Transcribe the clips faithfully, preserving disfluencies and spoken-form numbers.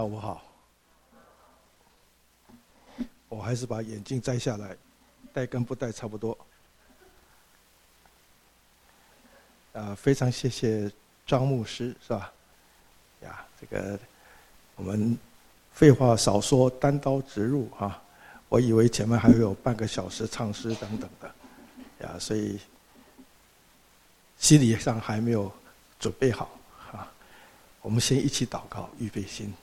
下午好，我还是把眼镜摘下来，戴跟不戴差不多。啊，非常谢谢张牧师，是吧？呀，这个我们废话少说，单刀直入啊！我以为前面还会有半个小时唱诗等等的，呀，所以心理上还没有准备好啊。我们先一起祷告，预备心。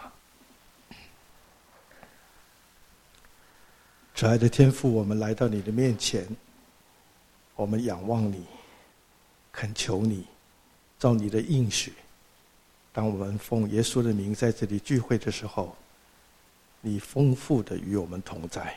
慈爱的天父，我们来到你的面前，我们仰望你，恳求你，照你的应许，当我们奉耶稣的名在这里聚会的时候，你丰富的与我们同在，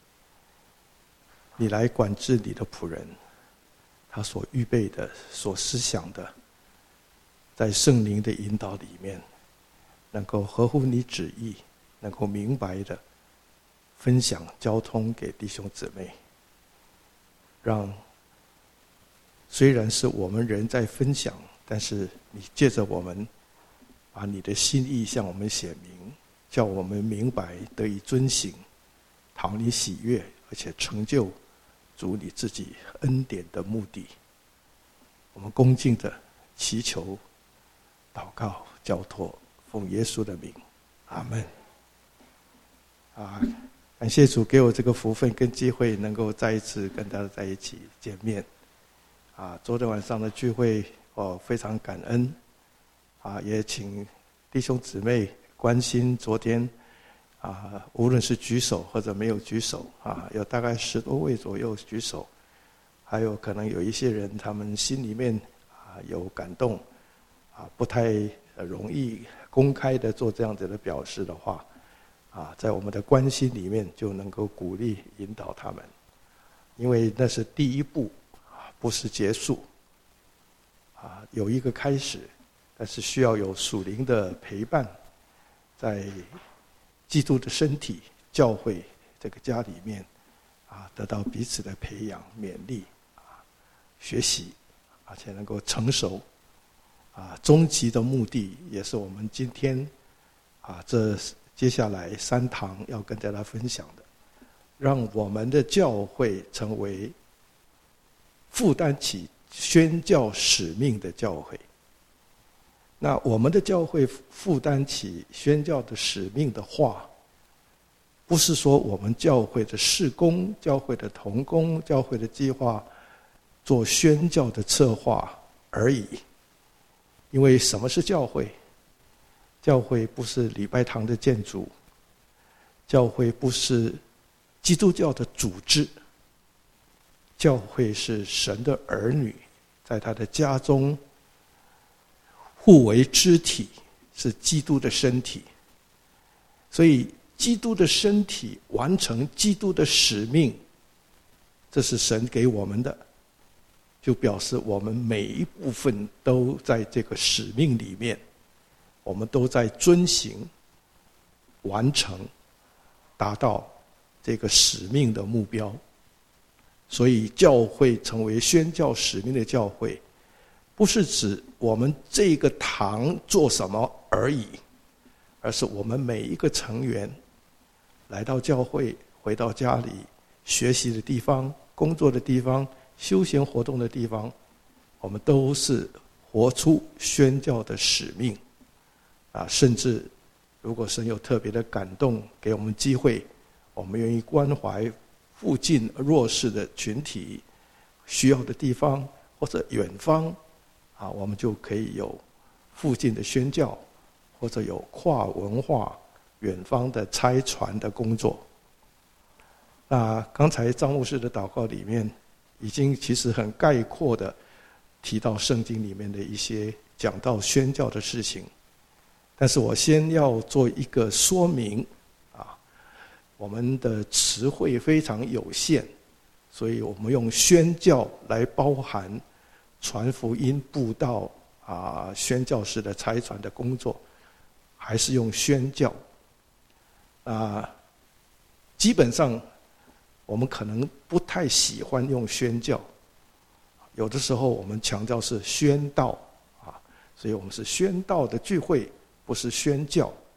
你来管制你的仆人，他所预备的、所思想的，在圣灵的引导里面，能够合乎你旨意，能够明白的分享交通给弟兄姊妹，让虽然是我们人在分享，但是你借着我们把你的心意向我们显明，叫我们明白得以遵行，讨你喜悦，而且成就主你自己恩典的目的。我们恭敬的祈求祷告交托，奉耶稣的名，阿们。啊感谢主给我这个福分跟机会，能够再一次跟大家在一起见面。啊，昨天晚上的聚会，我非常感恩。啊，也请弟兄姊妹关心昨天，啊，无论是举手或者没有举手，啊，有大概十多位左右举手，还有可能有一些人他们心里面啊有感动，啊，不太容易公开的做这样子的表示的话。啊，在我们的关心里面就能够鼓励引导他们，因为那是第一步，不是结束。啊，有一个开始，但是需要有属灵的陪伴，在基督的身体教会这个家里面，啊，得到彼此的培养、勉励、啊学习，而且能够成熟。啊，终极的目的也是我们今天，啊这。接下来三堂要跟大家分享的，让我们的教会成为负担起宣教使命的教会。那我们的教会负担起宣教的使命的话，不是说我们教会的事工、教会的同工、教会的计划做宣教的策划而已。因为什么是教会？教会不是礼拜堂的建筑，教会不是基督教的组织，教会是神的儿女，在他的家中互为肢体，是基督的身体。所以基督的身体完成基督的使命，这是神给我们的，就表示我们每一部分都在这个使命里面，我们都在遵行、完成、达到这个使命的目标。所以教会成为宣教使命的教会，不是指我们这个堂做什么而已，而是我们每一个成员来到教会，回到家里学习的地方、工作的地方、休闲活动的地方，我们都是活出宣教的使命。啊，甚至如果神有特别的感动，给我们机会，我们愿意关怀附近弱势的群体、需要的地方或者远方，啊，我们就可以有附近的宣教，或者有跨文化、远方的差传的工作。那刚才张牧师的祷告里面，已经其实很概括的提到圣经里面的一些讲到宣教的事情。但是我先要做一个说明啊，我们的词汇非常有限，所以我们用宣教来包含传福音、布道啊、宣教士的差传的工作，还是用宣教啊？基本上我们可能不太喜欢用宣教，有的时候我们强调是宣道啊，所以我们是宣道的聚会，不是宣教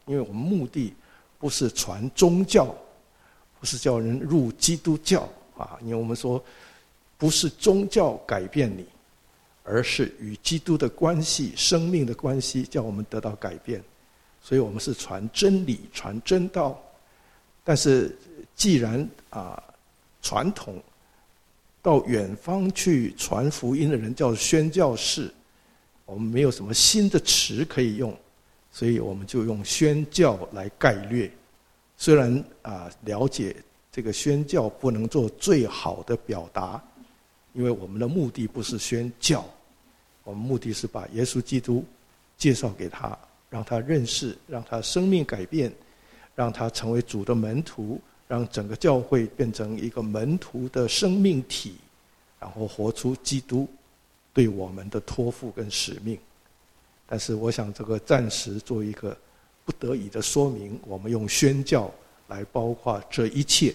因为我们目的不是传宗教，不是叫人入基督教啊，因为我们说不是宗教改变你，而是与基督的关系、生命的关系叫我们得到改变。所以我们是传真理、传真道。但是既然啊传统到远方去传福音的人叫宣教士，我们没有什么新的词可以用，所以我们就用宣教来概略。虽然啊了解这个宣教不能做最好的表达，因为我们的目的不是宣教，我们目的是把耶稣基督介绍给他，让他认识，让他生命改变，让他成为主的门徒，让整个教会变成一个门徒的生命体，然后活出基督对我们的托付跟使命。但是我想这个暂时做一个不得已的说明，我们用宣教来包括这一切。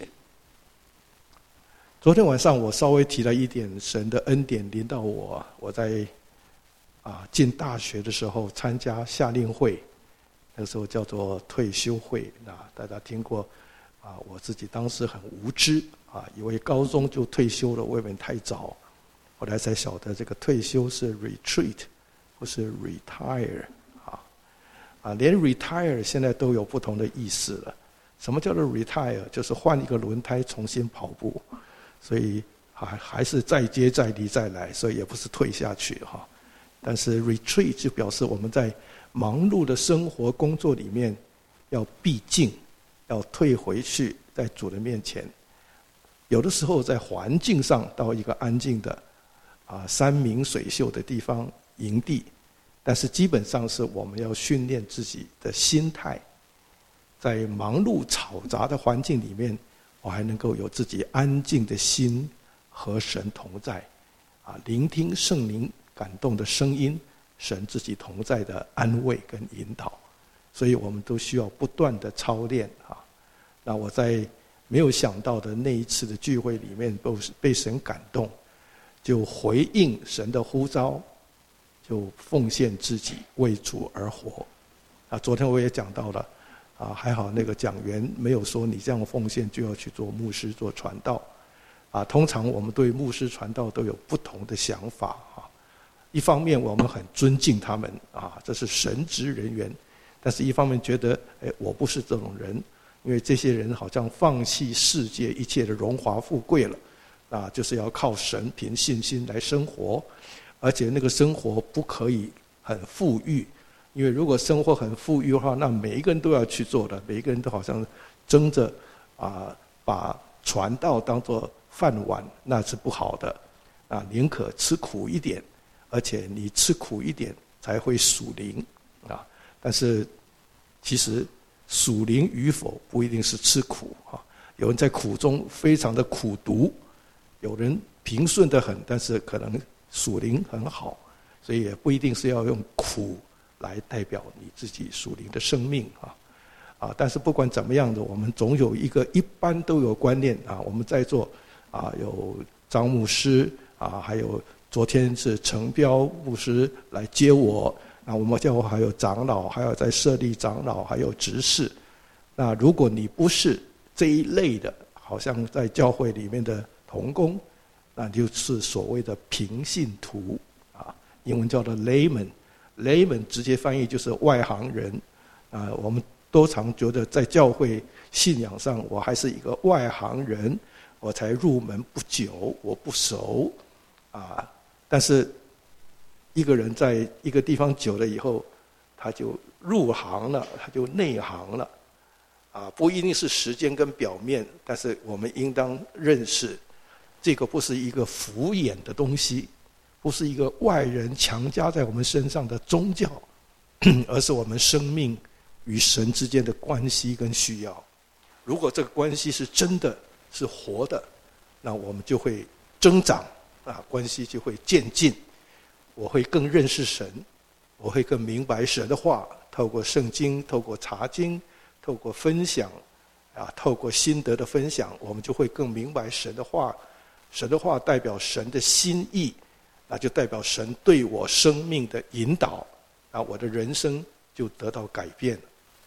昨天晚上我稍微提了一点神的恩典临到我，我在啊进大学的时候参加夏令会，那个时候叫做退休会。那大家听过啊？我自己当时很无知啊，以为高中就退休了，未免太早。后来才晓得这个退休是 retreat， 不是 retire 啊啊，连 retire 现在都有不同的意思了。什么叫做 retire？ 就是换一个轮胎重新跑步，所以还还是再接再厉再来，所以也不是退下去哈。但是 retreat 就表示我们在忙碌的生活工作里面要避静，要退回去，在主的面前。有的时候在环境上到一个安静的啊山明水秀的地方营地，但是基本上是我们要训练自己的心态，在忙碌嘈杂的环境里面，我还能够有自己安静的心和神同在啊，聆听圣灵感动的声音，神自己同在的安慰跟引导。所以我们都需要不断的操练啊。那我在没有想到的那一次的聚会里面被神感动，就回应神的呼召，就奉献自己为主而活啊。昨天我也讲到了啊，还好那个讲员没有说你这样奉献就要去做牧师做传道啊。通常我们对牧师传道都有不同的想法啊。一方面我们很尊敬他们啊，这是神职人员，但是一方面觉得哎，我不是这种人，因为这些人好像放弃世界一切的荣华富贵了啊，就是要靠神凭信心来生活，而且那个生活不可以很富裕，因为如果生活很富裕的话，那每一个人都要去做的，每一个人都好像争着啊把传道当作饭碗，那是不好的啊，宁可吃苦一点，而且你吃苦一点才会属灵啊。但是其实属灵与否不一定是吃苦啊，有人在苦中非常的苦读，有人平顺得很，但是可能属灵很好，所以也不一定是要用苦来代表你自己属灵的生命啊啊！但是不管怎么样的，我们总有一个一般都有观念啊。我们在座啊，有张牧师啊，还有昨天是程彪牧师来接我啊。我们教会还有长老，还有在设立长老，还有执事。那如果你不是这一类的，好像在教会里面的同工，那就是所谓的平信徒啊，英文叫做 layman。layman 直接翻译就是外行人啊。我们都常觉得在教会信仰上，我还是一个外行人，我才入门不久，我不熟啊。但是一个人在一个地方久了以后，他就入行了，他就内行了啊。不一定是时间跟表面，但是我们应当认识，这个不是一个敷衍的东西，不是一个外人强加在我们身上的宗教，而是我们生命与神之间的关系跟需要。如果这个关系是真的是活的，那我们就会增长啊，关系就会渐进，我会更认识神，我会更明白神的话，透过圣经，透过查经，透过分享啊，透过心得的分享，我们就会更明白神的话。神的话代表神的心意，那就代表神对我生命的引导，啊，我的人生就得到改变了。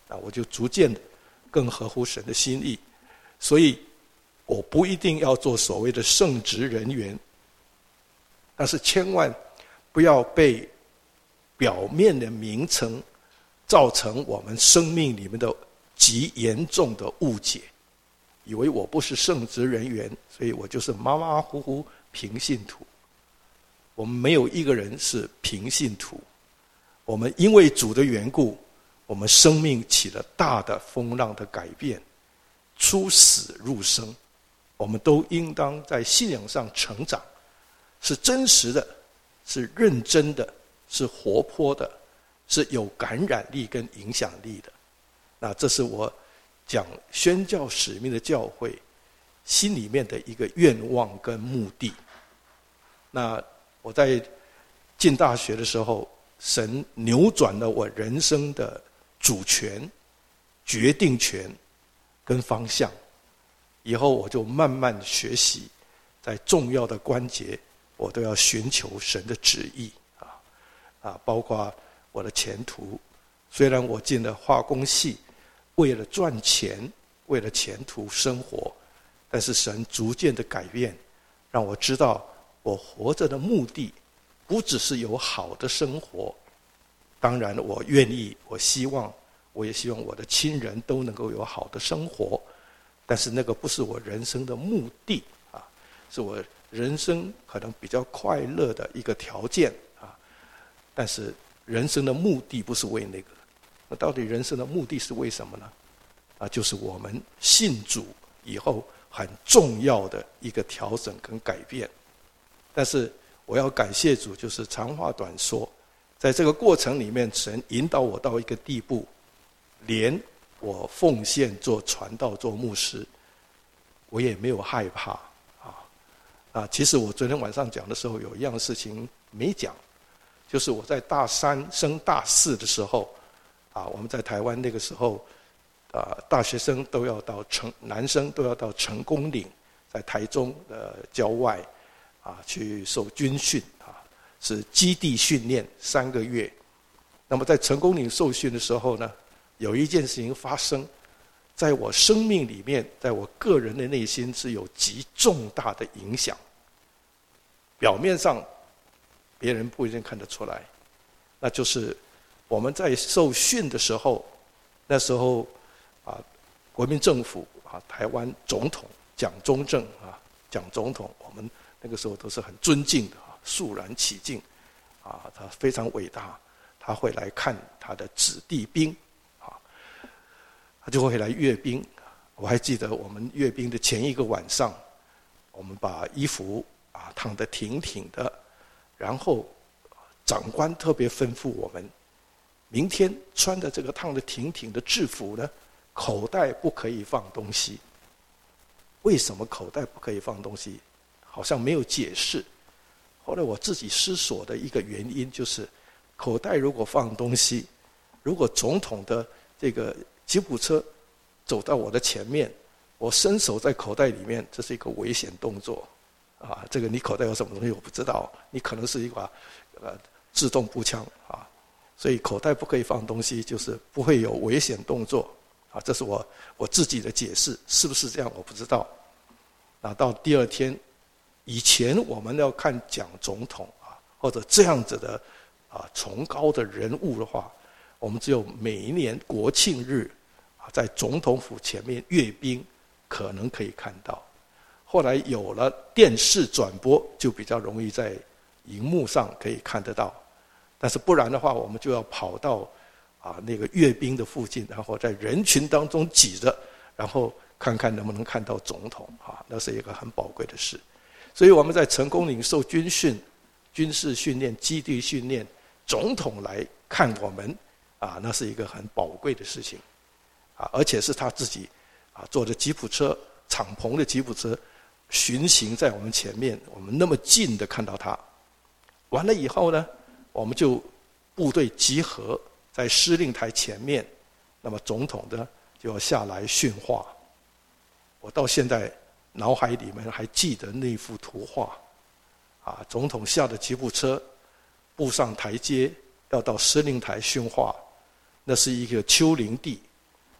那我就逐渐的更合乎神的心意。所以我不一定要做所谓的圣职人员，但是千万不要被表面的名称造成我们生命里面的极严重的误解，以为我不是圣职人员，所以我就是马马虎虎平信徒。我们没有一个人是平信徒，我们因为主的缘故，我们生命起了大的风浪的改变，出死入生，我们都应当在信仰上成长，是真实的，是认真的，是活泼的，是有感染力跟影响力的。那这是我讲宣教使命的教会心里面的一个愿望跟目的。那我在进大学的时候，神扭转了我人生的主权、决定权跟方向。以后我就慢慢学习，在重要的关节，我都要寻求神的旨意啊啊，包括我的前途。虽然我进了化工系，为了赚钱，为了前途生活，但是神逐渐的改变，让我知道我活着的目的不只是有好的生活。当然我愿意，我希望，我也希望我的亲人都能够有好的生活，但是那个不是我人生的目的啊，是我人生可能比较快乐的一个条件啊。但是人生的目的不是为那个，那到底人生的目的是为什么呢？啊，就是我们信主以后很重要的一个调整跟改变。但是我要感谢主，就是长话短说，在这个过程里面，神引导我到一个地步，连我奉献做传道做牧师，我也没有害怕啊。啊，其实我昨天晚上讲的时候，有一样事情没讲，就是我在大三升大四的时候，啊，我们在台湾那个时候，啊，大学生都要到成，男生都要到成功岭，在台中的郊外。啊，去受军训啊，是基地训练三个月。那么在成功岭受训的时候呢，有一件事情发生，在我生命里面，在我个人的内心是有极重大的影响。表面上别人不一定看得出来，那就是我们在受训的时候，那时候啊，国民政府啊，台湾总统蒋中正啊，蒋总统，我们那个时候都是很尊敬的啊，肃然起敬啊，他非常伟大，他会来看他的子弟兵啊，他就会来阅兵。我还记得我们阅兵的前一个晚上，我们把衣服啊烫得挺挺的，然后长官特别吩咐我们，明天穿的这个烫得挺挺的制服呢，口袋不可以放东西。为什么口袋不可以放东西？好像没有解释。后来我自己思索的一个原因就是，口袋如果放东西，如果总统的这个吉普车走到我的前面，我伸手在口袋里面，这是一个危险动作啊！这个你口袋有什么东西我不知道，你可能是一把呃自动步枪啊，所以口袋不可以放东西，就是不会有危险动作啊。这是我我自己的解释，是不是这样我不知道。那到第二天。以前我们要看蒋总统啊，或者这样子的啊崇高的人物的话，我们只有每一年国庆日啊，在总统府前面阅兵，可能可以看到。后来有了电视转播，就比较容易在荧幕上可以看得到。但是不然的话，我们就要跑到啊那个阅兵的附近，然后在人群当中挤着，然后看看能不能看到总统啊，那是一个很宝贵的事。所以我们在成功岭受军训、军事训练、基地训练，总统来看我们，啊，那是一个很宝贵的事情，啊，而且是他自己啊坐着吉普车、敞篷的吉普车巡行在我们前面，我们那么近的看到他。完了以后呢，我们就部队集合在司令台前面，那么总统呢就要下来训话。我到现在脑海里面还记得那幅图画，啊，总统下的吉普车，步上台阶，要到司令台训话。那是一个丘陵地，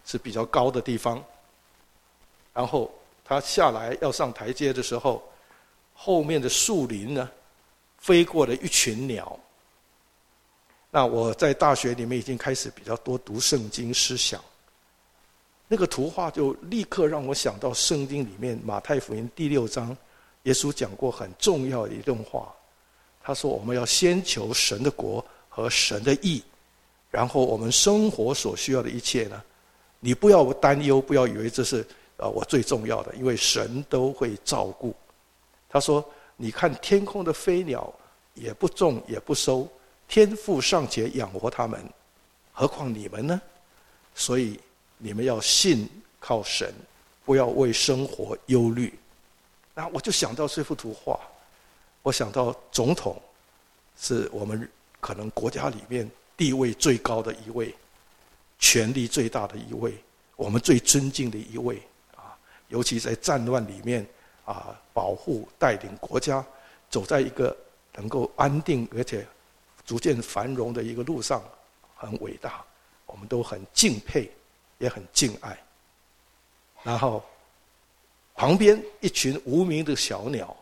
是比较高的地方。然后他下来要上台阶的时候，后面的树林呢，飞过了一群鸟。那我在大学里面已经开始比较多读圣经思想，那个图画就立刻让我想到圣经里面马太福音第六章，耶稣讲过很重要的一段话。他说我们要先求神的国和神的义，然后我们生活所需要的一切呢，你不要担忧，不要以为这是呃我最重要的，因为神都会照顾。他说你看天空的飞鸟，也不种也不收，天父尚且养活他们，何况你们呢？所以你们要信靠神，不要为生活忧虑。那我就想到这幅图画，我想到总统是我们可能国家里面地位最高的一位，权力最大的一位，我们最尊敬的一位啊，尤其在战乱里面啊，保护带领国家走在一个能够安定而且逐渐繁荣的一个路上，很伟大，我们都很敬佩，也很敬爱。然后旁边一群无名的小鸟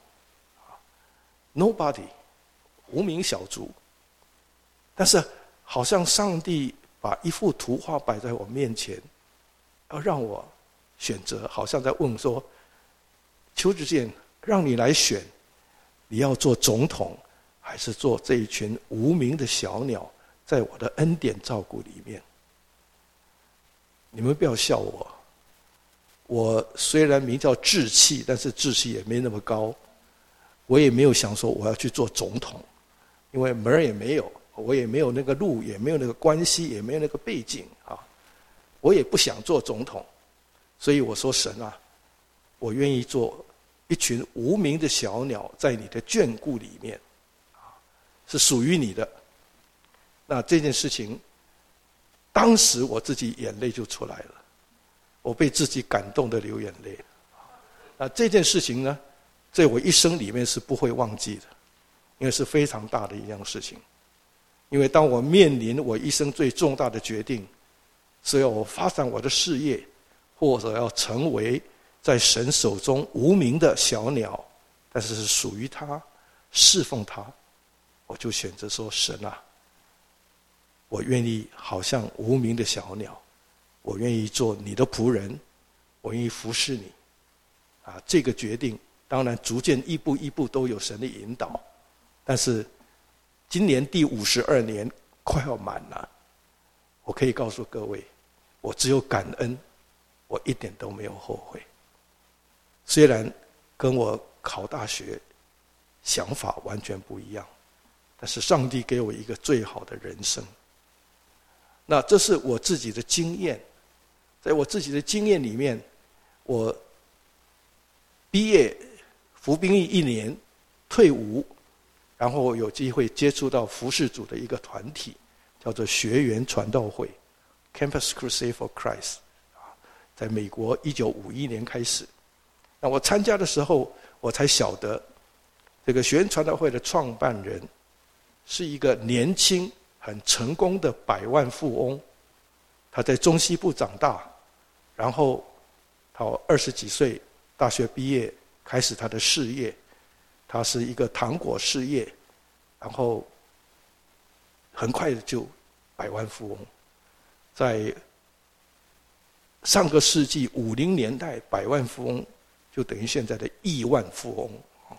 ，nobody， 无名小卒。但是好像上帝把一幅图画摆在我面前，要让我选择，好像在问说：邱志健，让你来选，你要做总统，还是做这一群无名的小鸟，在我的恩典照顾里面？你们不要笑我，我虽然名叫志气，但是志气也没那么高，我也没有想说我要去做总统，因为门儿也没有，我也没有那个路，也没有那个关系，也没有那个背景啊，我也不想做总统。所以我说神啊，我愿意做一群无名的小鸟，在你的眷顾里面，是属于你的。那这件事情，当时我自己眼泪就出来了，我被自己感动的流眼泪。那这件事情呢，在我一生里面是不会忘记的，因为是非常大的一样事情。因为当我面临我一生最重大的决定，是要我发展我的事业，或者要成为在神手中无名的小鸟，但是是属于他，侍奉他，我就选择说：神啊，我愿意好像无名的小鸟，我愿意做你的仆人，我愿意服侍你。啊，这个决定当然逐渐一步一步都有神的引导，但是今年第五十二年快要满了，我可以告诉各位，我只有感恩，我一点都没有后悔。虽然跟我考大学想法完全不一样，但是上帝给我一个最好的人生。那这是我自己的经验，在我自己的经验里面，我毕业服兵役一年，退伍，然后有机会接触到服事主的一个团体，叫做学园传道会 （Campus Crusade for Christ）， 在美国一九五一年开始。那我参加的时候，我才晓得，这个学园传道会的创办人是一个年轻、很成功的百万富翁。他在中西部长大，然后到二十几岁，大学毕业，开始他的事业。他是一个糖果事业，然后很快就百万富翁。在上个世纪五零年代，百万富翁就等于现在的亿万富翁。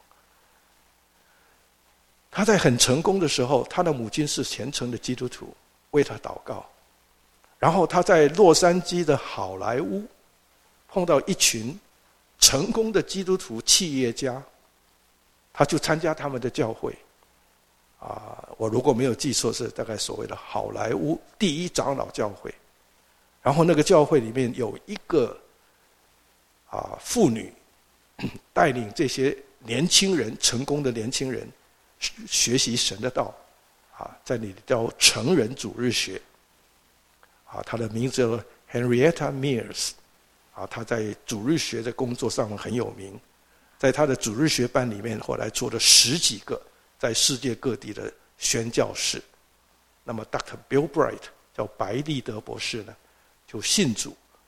他在很成功的时候，他的母亲是虔诚的基督徒，为他祷告。然后他在洛杉矶的好莱坞碰到一群成功的基督徒企业家，他就参加他们的教会。啊，我如果没有记错，是大概所谓的好莱坞第一长老教会。然后那个教会里面有一个啊妇女，带领这些年轻人，成功的年轻人学习神的道，啊，在那里教成人主日学。啊，她的名字叫 Henrietta Mears， 啊，她在主日学的工作上很有名。在他的主日学班里面，后来做了十几个在世界各地的宣教士。那么 Doctor Bill Bright 叫白利德博士呢，就信主，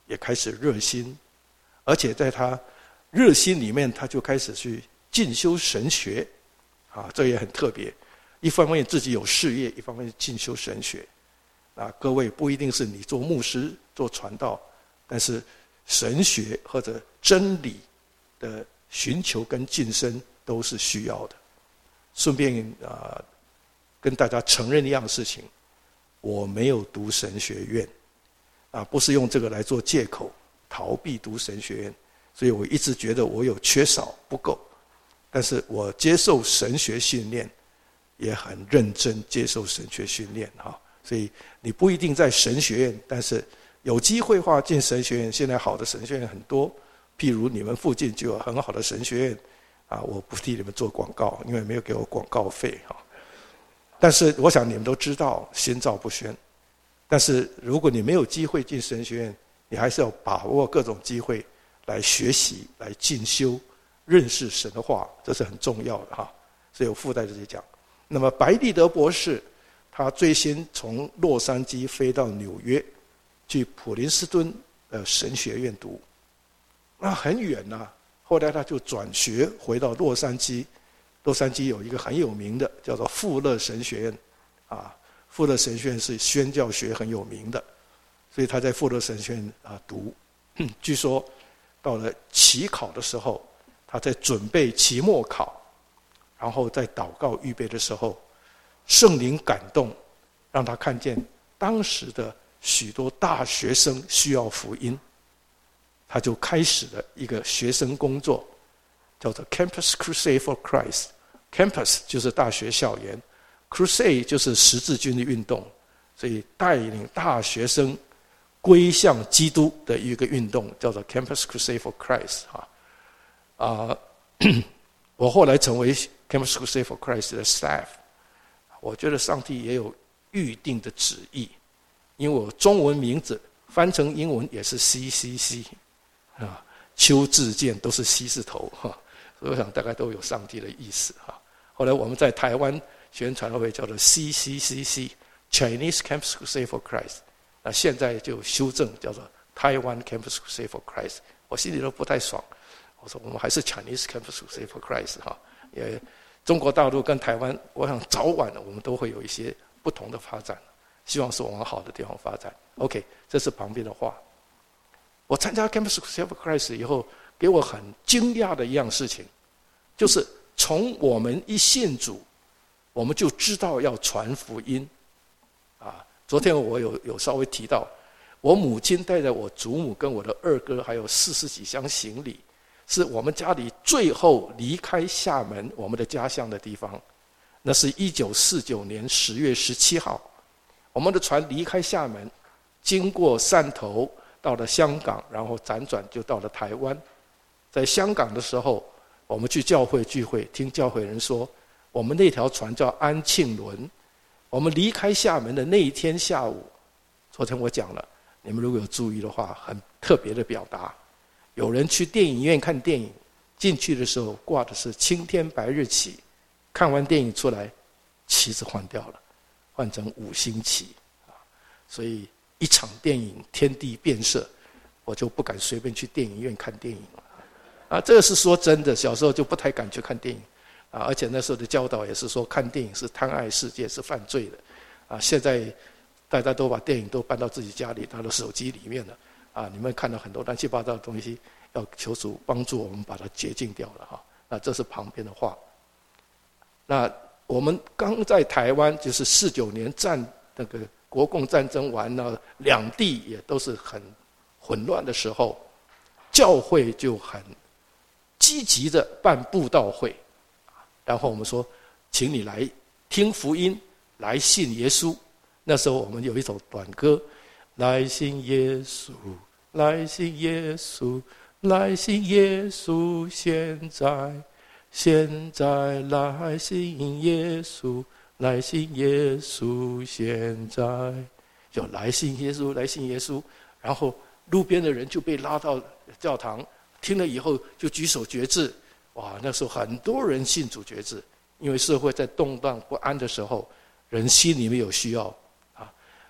也开始热心，而且在他热心里面，他就开始去进修神学，啊，这也很特别。一方面自己有事业，一方面进修神学。啊，各位不一定是你做牧师、做传道，但是神学或者真理的寻求跟晋升都是需要的。顺便啊、呃，跟大家承认一样事情，我没有读神学院，啊，不是用这个来做借口逃避读神学院，所以我一直觉得我有缺少不够，但是我接受神学训练，也很认真接受神学训练哈。所以你不一定在神学院，但是有机会的话进神学院，现在好的神学院很多，譬如你们附近就有很好的神学院啊，我不替你们做广告，因为没有给我广告费哈。但是我想你们都知道，心照不宣。但是如果你没有机会进神学院，你还是要把握各种机会来学习、来进修、认识神的话，这是很重要的哈。所以我附带这些讲。那么白立德博士，他最先从洛杉矶飞到纽约，去普林斯顿的神学院读，那很远呐、啊。后来他就转学回到洛杉矶，洛杉矶有一个很有名的叫做富勒神学院，啊，富勒神学院是宣教学很有名的，所以他在富勒神学院啊读。据说到了期考的时候，他在准备期末考，然后在祷告预备的时候，圣灵感动，让他看见当时的许多大学生需要福音，他就开始了一个学生工作，叫做 Campus Crusade for Christ。Campus 就是大学校园， Crusade 就是十字军的运动，所以带领大学生归向基督的一个运动，叫做 Campus Crusade for Christ 啊。啊，我后来成为 Campus Crusade for Christ 的 staff。我觉得上帝也有预定的旨意，因为我中文名字翻成英文也是 C C C 啊，邱志健都是 C 字头哈，所以我想大概都有上帝的意思哈。后来我们在台湾宣传会叫做 C C C C Chinese Campus Crusade for Christ， 那现在就修正叫做台湾 Campus Crusade for Christ， 我心里都不太爽，我说我们还是 Chinese Campus Crusade for Christ 哈，也。中国大陆跟台湾，我想早晚我们都会有一些不同的发展，希望是往好的地方发展。OK， 这是旁边的话。我参加 Campus Crusade for Christ 以后，给我很惊讶的一样事情，就是从我们一信主，我们就知道要传福音。啊，昨天我有有稍微提到，我母亲带着我祖母跟我的二哥，还有四十几箱行李。是我们家里最后离开厦门我们的家乡的地方，那是一九四九年十月十七号，我们的船离开厦门，经过汕头到了香港，然后辗转就到了台湾。在香港的时候，我们去教会聚会，听教会人说，我们那条船叫安庆轮。我们离开厦门的那一天下午，昨天我讲了，你们如果有注意的话，很特别的表达。有人去电影院看电影，进去的时候挂的是青天白日旗，看完电影出来，旗子换掉了，换成五星旗啊！所以一场电影天地变色，我就不敢随便去电影院看电影了啊！这个是说真的，小时候就不太敢去看电影啊，而且那时候的教导也是说看电影是贪爱世界，是犯罪的啊！现在大家都把电影都搬到自己家里，到了手机里面了。啊，你们看到很多乱七八糟的东西，要求主帮助我们把它洁净掉了哈。那这是旁边的话。那我们刚在台湾，就是四九年战那个国共战争完了，两地也都是很混乱的时候，教会就很积极的办布道会，然后我们说，请你来听福音，来信耶稣。那时候我们有一首短歌。来信耶稣，来信耶稣，来信耶稣，现在，现在来信耶稣，来信耶稣，现在，就来信耶稣，来信耶稣，然后路边的人就被拉到教堂，听了以后就举手决志，哇，那时候很多人信主决志，因为社会在动荡不安的时候，人心里面有需要。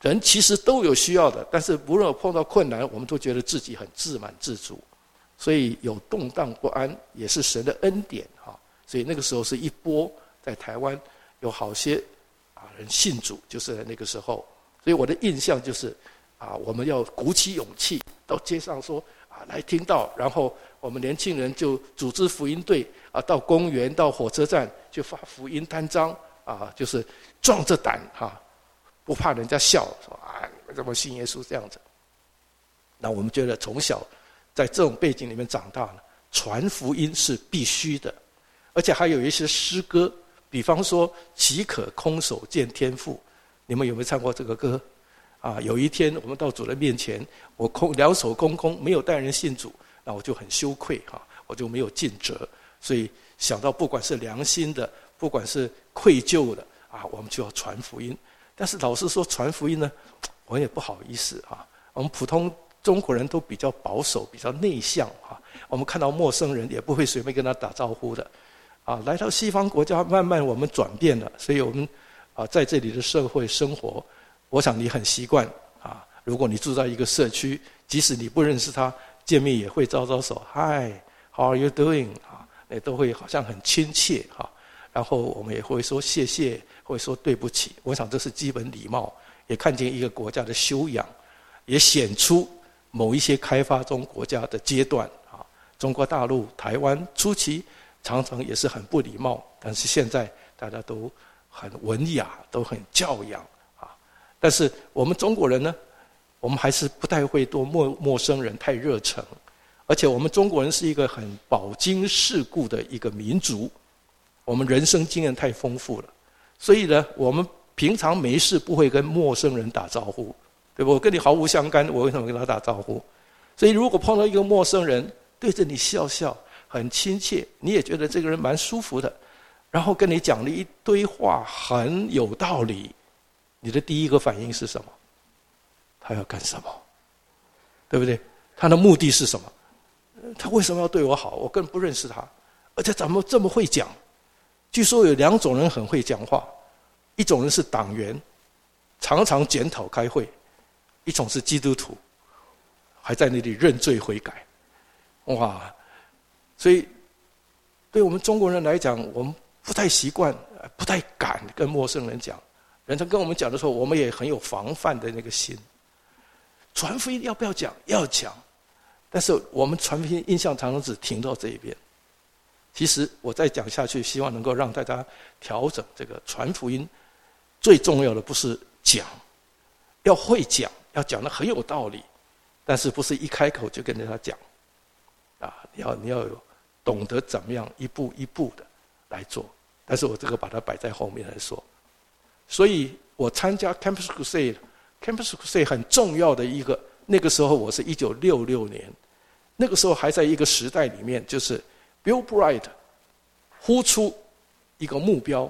人其实都有需要的，但是无论碰到困难，我们都觉得自己很自满自足，所以有动荡不安也是神的恩典哈。所以那个时候是一波，在台湾有好些啊人信主，就是在那个时候。所以我的印象就是啊，我们要鼓起勇气到街上说啊来听到，然后我们年轻人就组织福音队啊，到公园、到火车站去发福音单张啊，就是壮着胆哈、啊，不怕人家笑说啊你们怎么信耶稣这样子。那我们觉得从小在这种背景里面长大呢，传福音是必须的，而且还有一些诗歌，比方说岂可空手见天父，你们有没有唱过这个歌啊？有一天我们到主的面前，我空两手空空，没有带人信主，那我就很羞愧哈、啊，我就没有尽责。所以想到不管是良心的，不管是愧疚的啊，我们就要传福音。但是老实说，传福音呢，我也不好意思啊。我们普通中国人都比较保守，比较内向啊。我们看到陌生人也不会随便跟他打招呼的啊。来到西方国家，慢慢我们转变了，所以我们啊在这里的社会生活，我想你很习惯啊。如果你住在一个社区，即使你不认识他，见面也会招招手 ，Hi，How are you doing？ 啊，也都会好像很亲切哈。然后我们也会说谢谢，会说对不起。我想这是基本礼貌，也看见一个国家的修养，也显出某一些开发中国家的阶段啊。中国大陆、台湾初期常常也是很不礼貌，但是现在大家都很文雅，都很教养啊。但是我们中国人呢，我们还是不太会对陌陌生人太热诚，而且我们中国人是一个很饱经世故的一个民族。我们人生经验太丰富了，所以呢，我们平常没事不会跟陌生人打招呼，对吧？我跟你毫无相干，我为什么跟他打招呼？所以如果碰到一个陌生人，对着你笑笑，很亲切，你也觉得这个人蛮舒服的，然后跟你讲了一堆话，很有道理，你的第一个反应是什么？他要干什么？对不对？他的目的是什么？他为什么要对我好？我根本不认识他，而且怎么这么会讲？据说有两种人很会讲话，一种人是党员，常常检讨开会；一种是基督徒，还在那里认罪悔改。哇！所以对我们中国人来讲，我们不太习惯，不太敢跟陌生人讲。人家跟我们讲的时候，我们也很有防范的那个心。传福音要不要讲？要讲，但是我们传福音印象常常只停到这一边。其实我再讲下去，希望能够让大家调整这个传福音。最重要的不是讲，要会讲，要讲得很有道理，但是不是一开口就跟人家讲啊？你要你要有懂得怎么样一步一步的来做。但是我这个把它摆在后面来说。所以我参加 Campus Crusade，Campus Crusade 很重要的一个，那个时候我是一九六六年，那个时候还在一个时代里面，就是。Bill Bright 呼出一个目标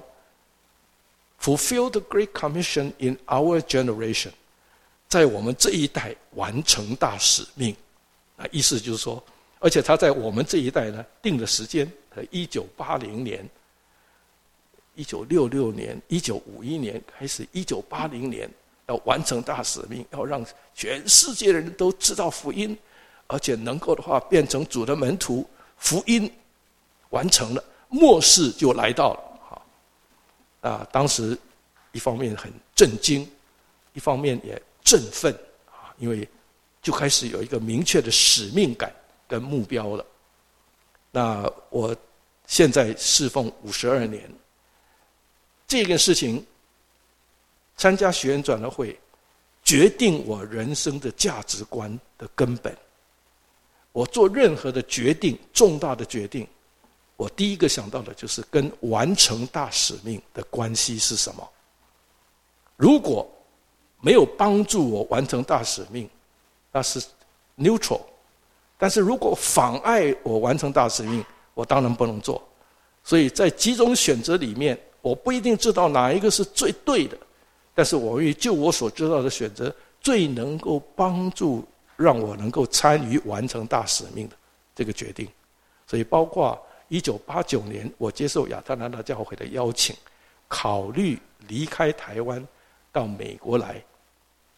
，Fulfill the Great Commission in our generation， 在我们这一代完成大使命。那意思就是说，而且他在我们这一代呢定了时间，一九八零年、一九六六年、一九五一年开始，一九八零年要完成大使命，要让全世界的人都知道福音，而且能够的话变成主的门徒，福音。完成了，末世就来到了。啊，当时一方面很震惊，一方面也振奋啊，因为就开始有一个明确的使命感跟目标了。那我现在侍奉五十二年，这个事情参加学员转了会，决定我人生的价值观的根本。我做任何的决定，重大的决定。我第一个想到的就是跟完成大使命的关系是什么？如果没有帮助我完成大使命，那是 neutral。但是如果妨碍我完成大使命，我当然不能做。所以在几种选择里面，我不一定知道哪一个是最对的，但是我愿意就我所知道的选择，最能够帮助让我能够参与完成大使命的这个决定。所以包括一九八九年，我接受亚特兰大教会的邀请，考虑离开台湾到美国来，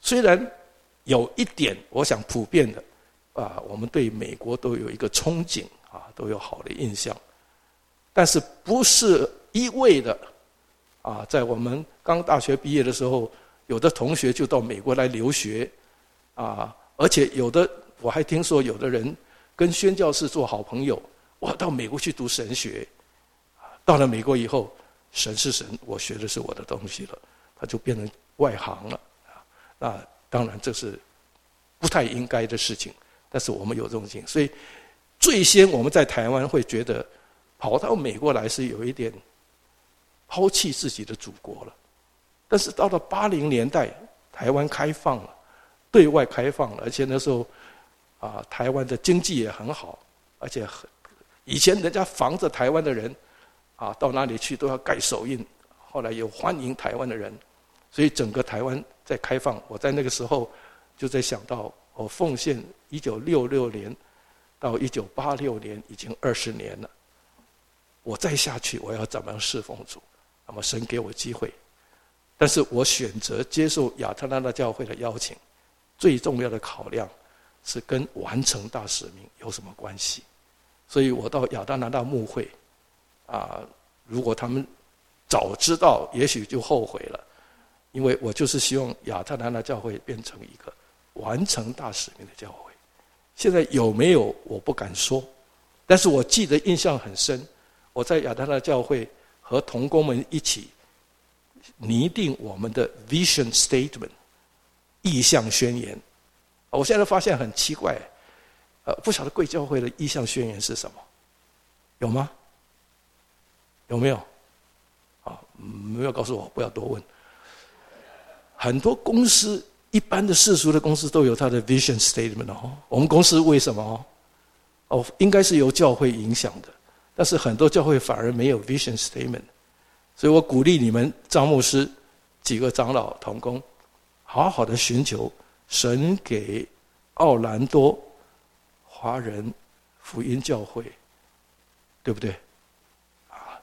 虽然有一点，我想普遍的啊，我们对美国都有一个憧憬啊，都有好的印象，但是不是一味的啊，在我们刚大学毕业的时候，有的同学就到美国来留学啊，而且有的我还听说有的人跟宣教士做好朋友，我到美国去读神学，到了美国以后，神是神，我学的是我的东西了，他就变成外行了啊。那当然这是不太应该的事情，但是我们有这种情，所以最先我们在台湾会觉得跑到美国来是有一点抛弃自己的祖国了。但是到了八零年代，台湾开放了，对外开放了，而且那时候啊，台湾的经济也很好，而且很以前人家防着台湾的人啊，到哪里去都要盖手印，后来有欢迎台湾的人，所以整个台湾在开放。我在那个时候就在想到，我奉献一九六六年到一九八六年已经二十年了，我再下去我要怎么样侍奉主？那么神给我机会，但是我选择接受亚特兰大教会的邀请，最重要的考量是跟完成大使命有什么关系？所以我到亚特兰大牧会啊，如果他们早知道，也许就后悔了，因为我就是希望亚特兰大教会变成一个完成大使命的教会。现在有没有我不敢说，但是我记得印象很深，我在亚特兰大教会和同工们一起拟定我们的 vision statement 意向宣言。我现在发现很奇怪，呃，不晓得贵教会的意向宣言是什么？有吗？有没有？啊，没有告诉我，不要多问。很多公司，一般的世俗的公司都有它的 vision statement 哦。我们公司为什么哦？哦，应该是由教会影响的，但是很多教会反而没有 vision statement。所以我鼓励你们张牧师几个长老同工，好好的寻求神给奥兰多华人福音教会，对不对？啊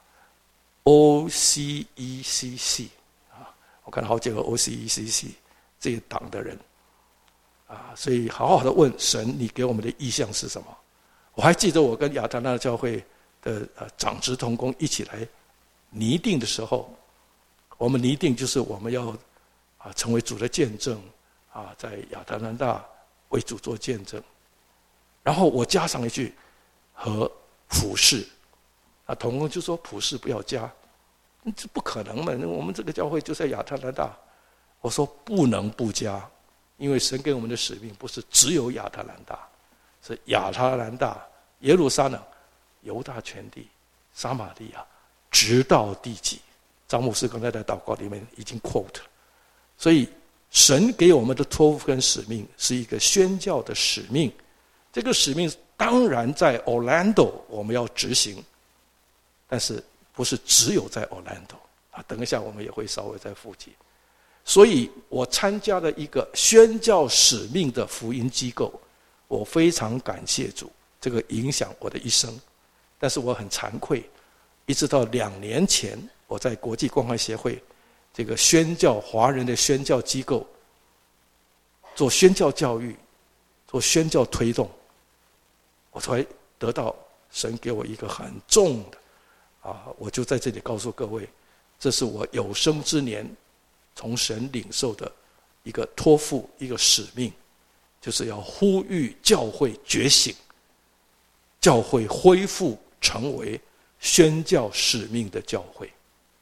，O C E C C 啊，我看好几个 O C E C C 这个党的人啊，所以好好的问神，你给我们的意向是什么？我还记得我跟亚特兰大教会的呃长执同工一起来拟定的时候，我们拟定就是我们要啊成为主的见证啊，在亚特兰大为主做见证。然后我加上一句和普世，啊，同工就说普世不要加，这不可能嘛！我们这个教会就在亚特兰大，我说不能不加，因为神给我们的使命不是只有亚特兰大，是亚特兰大、耶路撒冷、犹大全地、撒玛利亚，直到地极。张牧师刚才在祷告里面已经 quote 了，所以神给我们的托付跟使命是一个宣教的使命。这个使命当然在 Orlando 我们要执行，但是不是只有在 Orlando 啊？等一下我们也会稍微再复习。所以我参加了一个宣教使命的福音机构，我非常感谢主，这个影响我的一生。但是我很惭愧，一直到两年前，我在国际关怀协会这个宣教华人的宣教机构做宣教教育，做宣教推动，我才得到神给我一个很重的啊！我就在这里告诉各位，这是我有生之年从神领受的一个托付，一个使命，就是要呼吁教会觉醒，教会恢复成为宣教使命的教会。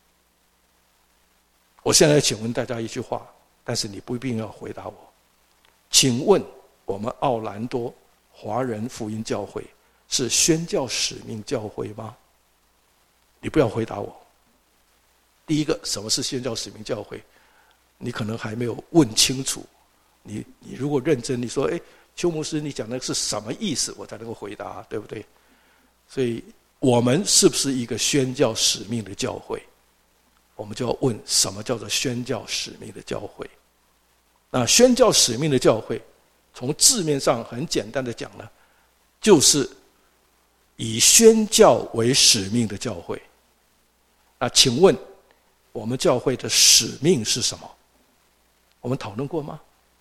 我现在请问大家一句话，但是你不一定要回答我。请问我们奥兰多华人福音教会是宣教使命教会吗？你不要回答我。第一个，什么是宣教使命教会？你可能还没有问清楚。你你如果认真，你说，哎，邱牧师，你讲的是什么意思？我才能够回答，对不对？所以我们是不是一个宣教使命的教会？我们就要问，什么叫做宣教使命的教会？那宣教使命的教会，从字面上很简单的讲呢，就是以宣教为使命的教会。那请问我们教会的使命是什么？我们讨论过吗？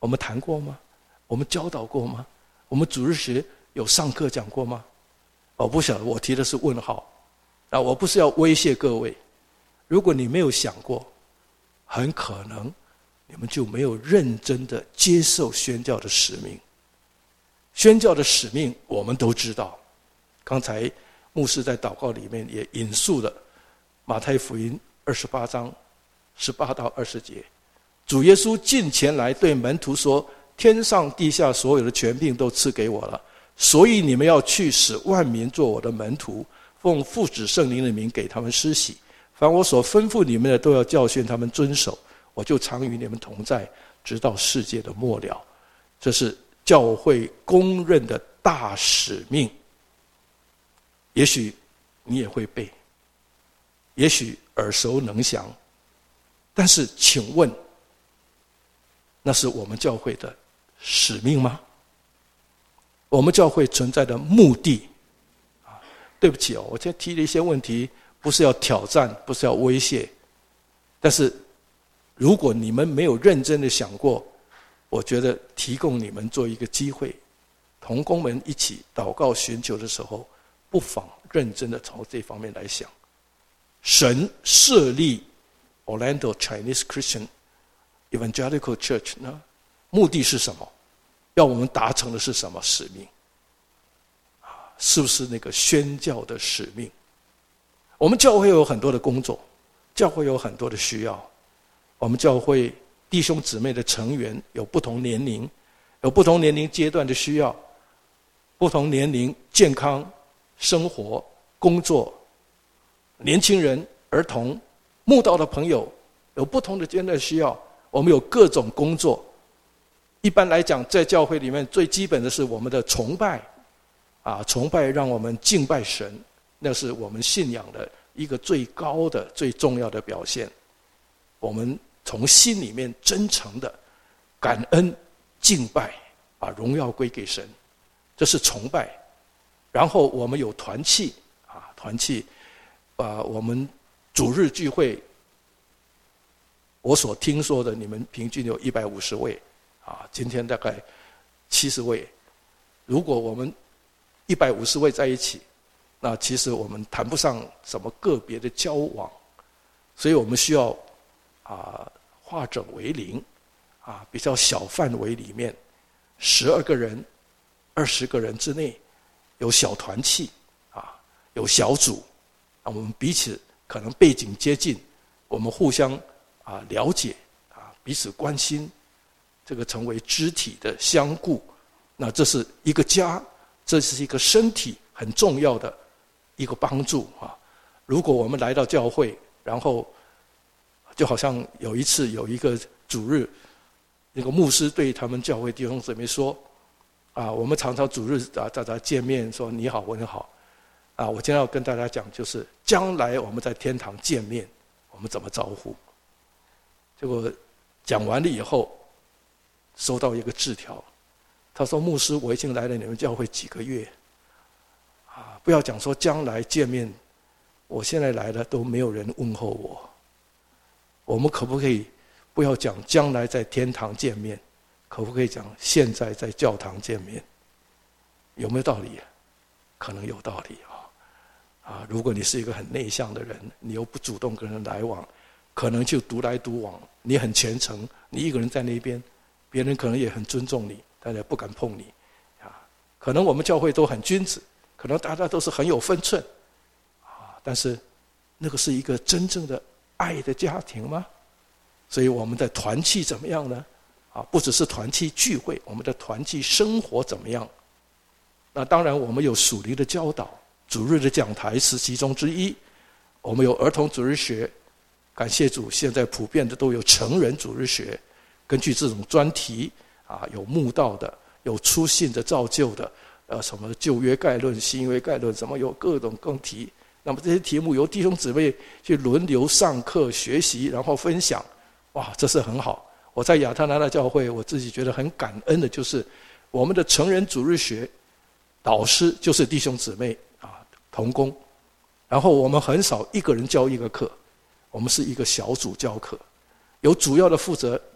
我们谈过吗？我们教导过吗？我们主日学有上课讲过吗？我不晓得，我提的是问号。啊，我不是要威胁各位，如果你没有想过，很可能你们就没有认真的接受宣教的使命。宣教的使命我们都知道，刚才牧师在祷告里面也引述了马太福音二十八章十八到二十节，主耶稣近前来对门徒说，天上地下所有的权柄都赐给我了，所以你们要去，使万民做我的门徒，奉父子圣灵的名给他们施洗，凡我所吩咐你们的都要教训他们遵守，我就常与你们同在，直到世界的末了。这是教会公认的大使命。也许你也会背，也许耳熟能详，但是请问，那是我们教会的使命吗？我们教会存在的目的，对不起哦，我今天提了一些问题，不是要挑战，不是要威胁，但是如果你们没有认真的想过，我觉得提供你们做一个机会，同工们一起祷告寻求的时候，不妨认真的从这方面来想。神设立 Orlando Chinese Christian Evangelical Church 呢，目的是什么？要我们达成的是什么使命？是不是那个宣教的使命？我们教会有很多的工作，教会有很多的需要，我们教会弟兄姊妹的成员有不同年龄，有不同年龄阶段的需要，不同年龄健康、生活、工作，年轻人、儿童、慕道的朋友有不同的阶段的需要，我们有各种工作。一般来讲，在教会里面最基本的是我们的崇拜啊，崇拜让我们敬拜神，那是我们信仰的一个最高的最重要的表现。我们从心里面真诚的感恩敬拜，把荣耀归给神，这是崇拜。然后我们有团契啊，团契啊，我们主日聚会，我所听说的，你们平均有一百五十位啊，今天大概七十位。如果我们一百五十位在一起，那其实我们谈不上什么个别的交往，所以我们需要啊化整为零啊，比较小范围里面，十二个人、二十个人之内有小团契啊，有小组啊，我们彼此可能背景接近，我们互相啊了解啊，彼此关心，这个成为肢体的相顾，那这是一个家，这是一个身体很重要的一个帮助啊。如果我们来到教会，然后就好像有一次有一个主日，那个牧师对他们教会弟兄姊妹说啊，我们常常主日啊大家见面说你好我好啊，我今天要跟大家讲，就是将来我们在天堂见面，我们怎么招呼。结果讲完了以后，收到一个字条，他说牧师，我已经来了你们教会几个月啊，不要讲说将来见面，我现在来了都没有人问候我。我们可不可以不要讲将来在天堂见面，可不可以讲现在在教堂见面？有没有道理？可能有道理啊！啊，如果你是一个很内向的人，你又不主动跟人来往，可能就独来独往。你很虔诚，你一个人在那边，别人可能也很尊重你，但也不敢碰你啊。可能我们教会都很君子，可能大家都是很有分寸啊，但是那个是一个真正的爱的家庭吗？所以我们的团契怎么样呢？啊，不只是团契聚会，我们的团契生活怎么样？那当然我们有属灵的教导，主日的讲台是其中之一，我们有儿童主日学，感谢主现在普遍的都有成人主日学，根据这种专题啊，有慕道的，有初信的造就的，呃，什么旧约概论、新约概论，什么有各种更题。那么这些题目由弟兄姊妹去轮流上课学习，然后分享，哇，这是很好。我在亚特兰大教会，我自己觉得很感恩的就是我们的成人主日学导师就是弟兄姊妹啊，同工，然后我们很少一个人教一个课，我们是一个小组教课，有主要的负责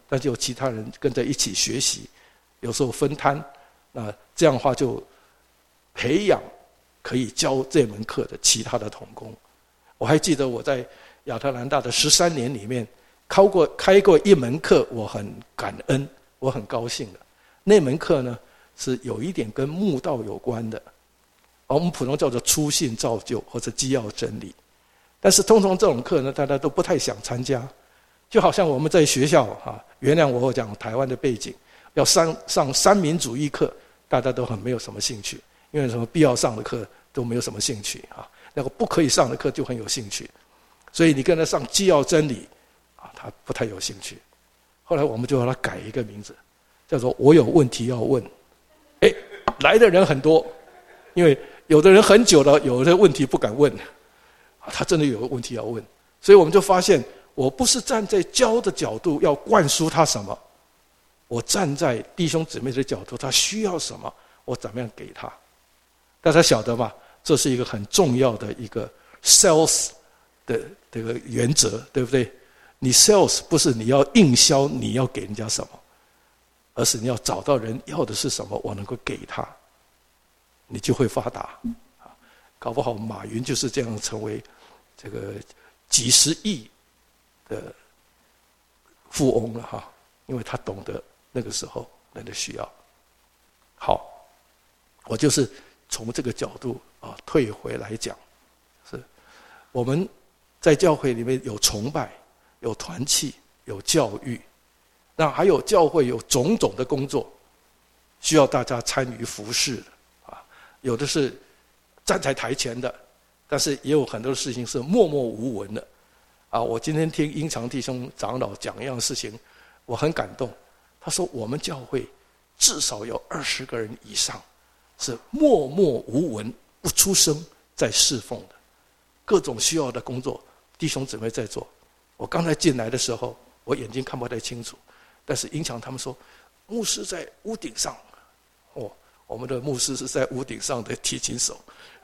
但是有其他人跟着一起学习，有时候分摊，那这样的话就培养可以教这门课的其他的同工。我还记得我在亚特兰大的十三年里面，开过开过一门课，我很感恩，我很高兴的。那门课呢是有一点跟慕道有关的，我们普通叫做初信造就或者基要真理。但是通常这种课呢，大家都不太想参加，就好像我们在学校啊，原谅我讲台湾的背景，要上上三民主义课，大家都很没有什么兴趣，因为什么必要上的课都没有什么兴趣啊，那个不可以上的课就很有兴趣，所以你跟他上基要真理啊，他不太有兴趣。后来我们就把它改一个名字，叫做我有问题要问。哎，来的人很多，因为有的人很久了，有的问题不敢问，他真的有问题要问，所以我们就发现，我不是站在教的角度要灌输他什么，我站在弟兄姊妹的角度，他需要什么，我怎么样给他。大家晓得吗？这是一个很重要的一个 sales 的这个原则，对不对？你 sales 不是你要硬销你要给人家什么，而是你要找到人要的是什么，我能够给他，你就会发达。搞不好马云就是这样成为这个几十亿的富翁了哈，因为他懂得那个时候人的需要。好，我就是从这个角度啊退回来讲，是我们在教会里面有崇拜，有团契，有教育，那还有教会有种种的工作，需要大家参与服侍的啊，有的是站在台前的，但是也有很多事情是默默无闻的啊。我今天听英常弟兄长老讲一样事情，我很感动。他说我们教会至少有二十个人以上是默默无闻不出声在侍奉的，各种需要的工作弟兄姊妹在做。我刚才进来的时候我眼睛看不太清楚，但是英常他们说牧师在屋顶上，哦，我们的牧师是在屋顶上的提琴手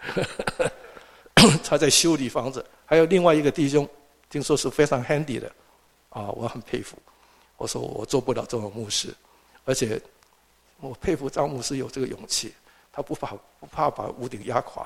他在修理房子。还有另外一个弟兄听说是非常 handy 的啊，我很佩服。我说我做不了这种牧师，而且我佩服张牧师有这个勇气，他不怕不怕把屋顶压垮。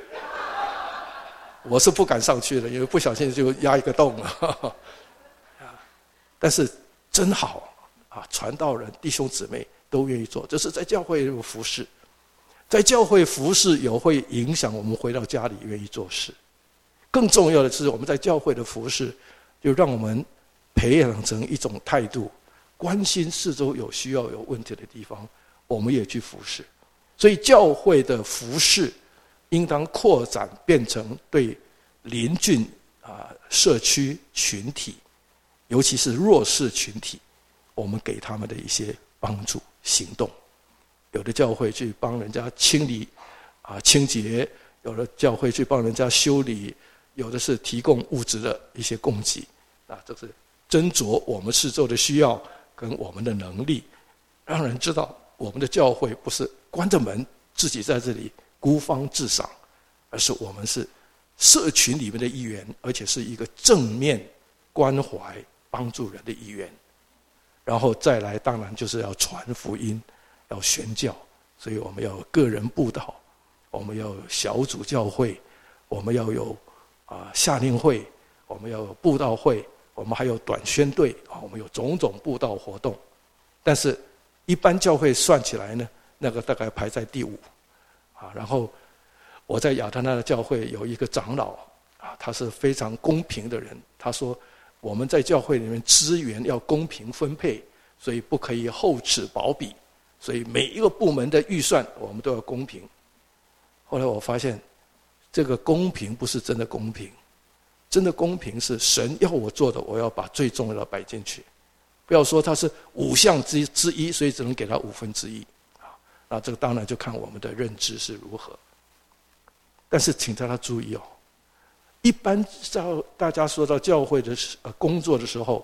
我是不敢上去的，因为不小心就压一个洞了但是真好啊，传道人弟兄姊妹都愿意做，这是在教会有服事。在教会服事有会影响我们回到家里愿意做事。更重要的是我们在教会的服事就让我们培养成一种态度，关心四周有需要有问题的地方，我们也去服事。所以教会的服事应当扩展变成对邻近啊社区群体，尤其是弱势群体，我们给他们的一些帮助行动。有的教会去帮人家清理啊清洁，有的教会去帮人家修理，有的是提供物质的一些供给啊，这是斟酌我们四周的需要跟我们的能力，让人知道我们的教会不是关着门自己在这里孤芳自赏，而是我们是社群里面的一员，而且是一个正面关怀帮助人的一员。然后再来当然就是要传福音，要宣教，所以我们要有个人布道，我们要有小组教会，我们要有啊夏令会，我们要有布道会，我们还有短宣队啊，我们有种种布道活动。但是一般教会算起来呢，那个大概排在第五啊。然后我在亚特兰大的教会有一个长老啊，他是非常公平的人，他说我们在教会里面资源要公平分配，所以不可以厚此薄彼，所以每一个部门的预算我们都要公平。后来我发现这个公平不是真的公平，真的公平是神要我做的，我要把最重要的摆进去，不要说他是五项之之一，所以只能给他五分之一啊。那这个当然就看我们的认知是如何。但是请大家注意哦，一般大家说到教会的工作的时候，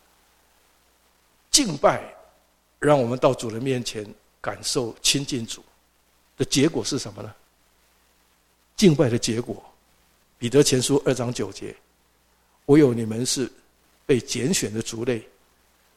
敬拜让我们到主的面前感受亲近主的结果是什么呢？敬拜的结果，彼得前书二章九节，唯有你们是被拣选的族类，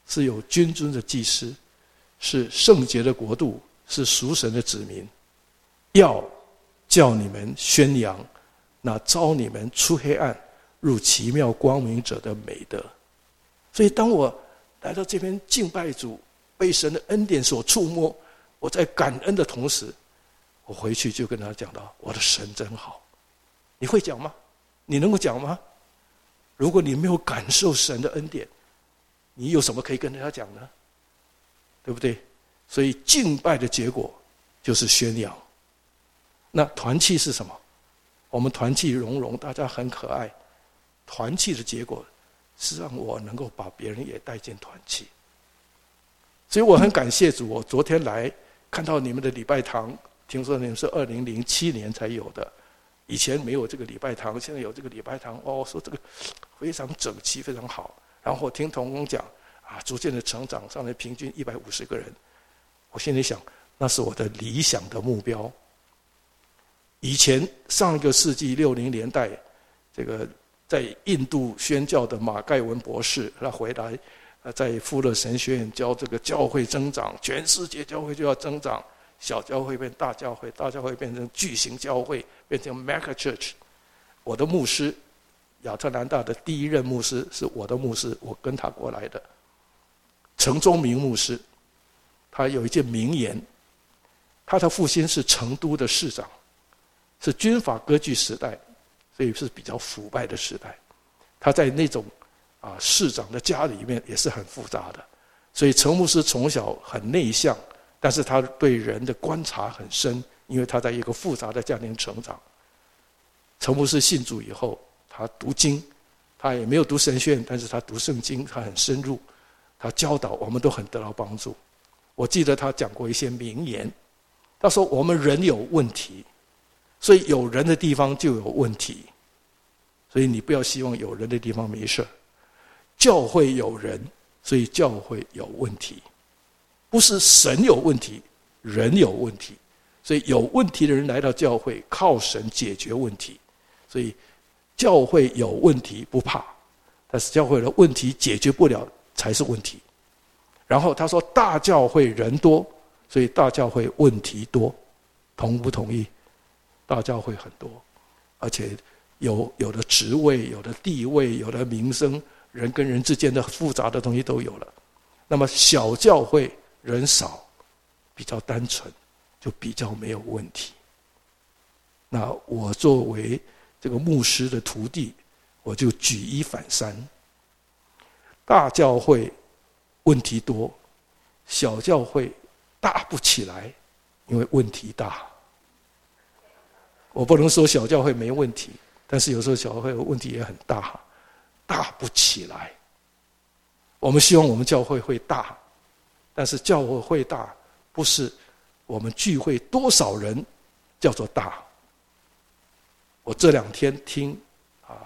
是有君尊的祭司，是圣洁的国度，是属神的子民，要叫你们宣扬那召你们出黑暗入奇妙光明者的美德。所以当我来到这边敬拜主，被神的恩典所触摸，我在感恩的同时，我回去就跟他讲到，我的神真好。你会讲吗？你能够讲吗？如果你没有感受神的恩典，你有什么可以跟人家讲呢？对不对？所以敬拜的结果就是宣扬。那团契是什么？我们团契融融，大家很可爱。团契的结果是让我能够把别人也带进团契。所以我很感谢主，我昨天来看到你们的礼拜堂，听说你们是二零零七年才有的，以前没有这个礼拜堂，现在有这个礼拜堂，哦，说这个非常整齐，非常好。然后我听同工讲啊，逐渐的成长，上来平均一百五十个人。我心里想，那是我的理想的目标。以前上一个世纪六零年代，这个在印度宣教的马盖文博士，他回来，在富勒神学院教这个教会增长，全世界教会就要增长，小教会变大教会，大教会变成巨型教会，变成 mega church。我的牧师，亚特兰大的第一任牧师是我的牧师，我跟他过来的，陈忠明牧师。他有一句名言，他的父亲是成都的市长，是军阀割据时代，所以是比较腐败的时代。他在那种啊市长的家里面也是很复杂的，所以陈牧师从小很内向，但是他对人的观察很深，因为他在一个复杂的家庭成长。陈牧师信主以后，他读经，他也没有读神学院，但是他读圣经，他很深入，他教导我们都很得到帮助。我记得他讲过一些名言，他说我们人有问题，所以有人的地方就有问题，所以你不要希望有人的地方没事。教会有人，所以教会有问题，不是神有问题，人有问题。所以有问题的人来到教会，靠神解决问题。所以教会有问题不怕，但是教会的问题解决不了才是问题。然后他说大教会人多，所以大教会问题多，同不同意？大教会很多，而且有有的职位，有的地位，有的名声，人跟人之间的复杂的东西都有了。那么小教会人少，比较单纯，就比较没有问题。那我作为这个牧师的徒弟，我就举一反三。大教会问题多，小教会大不起来，因为问题大。我不能说小教会没问题，但是有时候小教会的问题也很大，大不起来。我们希望我们教会会大，但是教会会大，不是我们聚会多少人叫做大。我这两天听啊，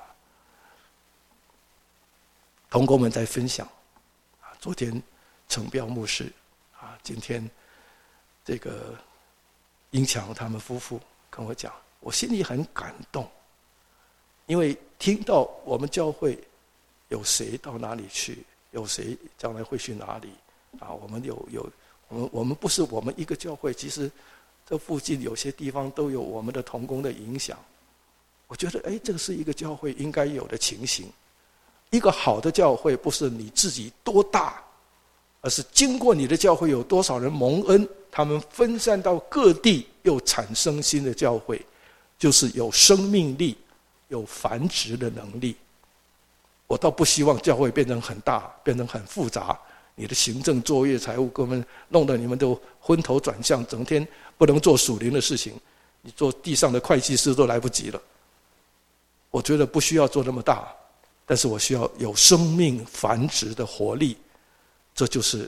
同工们在分享。昨天程彪牧师啊，今天这个英强他们夫妇跟我讲，我心里很感动，因为听到我们教会有谁到哪里去，有谁将来会去哪里啊？我们有有我们我们不是我们一个教会，其实这附近有些地方都有我们的同工的影响。我觉得，哎，这个是一个教会应该有的情形。一个好的教会不是你自己多大，而是经过你的教会有多少人蒙恩，他们分散到各地，又产生新的教会，就是有生命力，有繁殖的能力。我倒不希望教会变成很大，变成很复杂，你的行政作业财务各方面弄得你们都昏头转向，整天不能做属灵的事情，你做地上的会计师都来不及了。我觉得不需要做那么大，但是我需要有生命繁殖的活力，这就是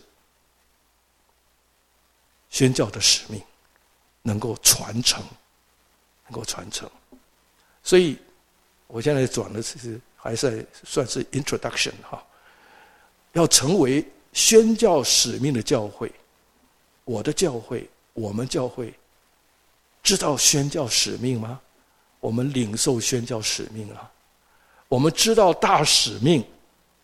宣教的使命，能够传承，能够传承。所以我现在转的是还是算是 introduction 哈，要成为宣教使命的教会，我的教会，我们教会知道宣教使命吗？我们领受宣教使命了，我们知道大使命，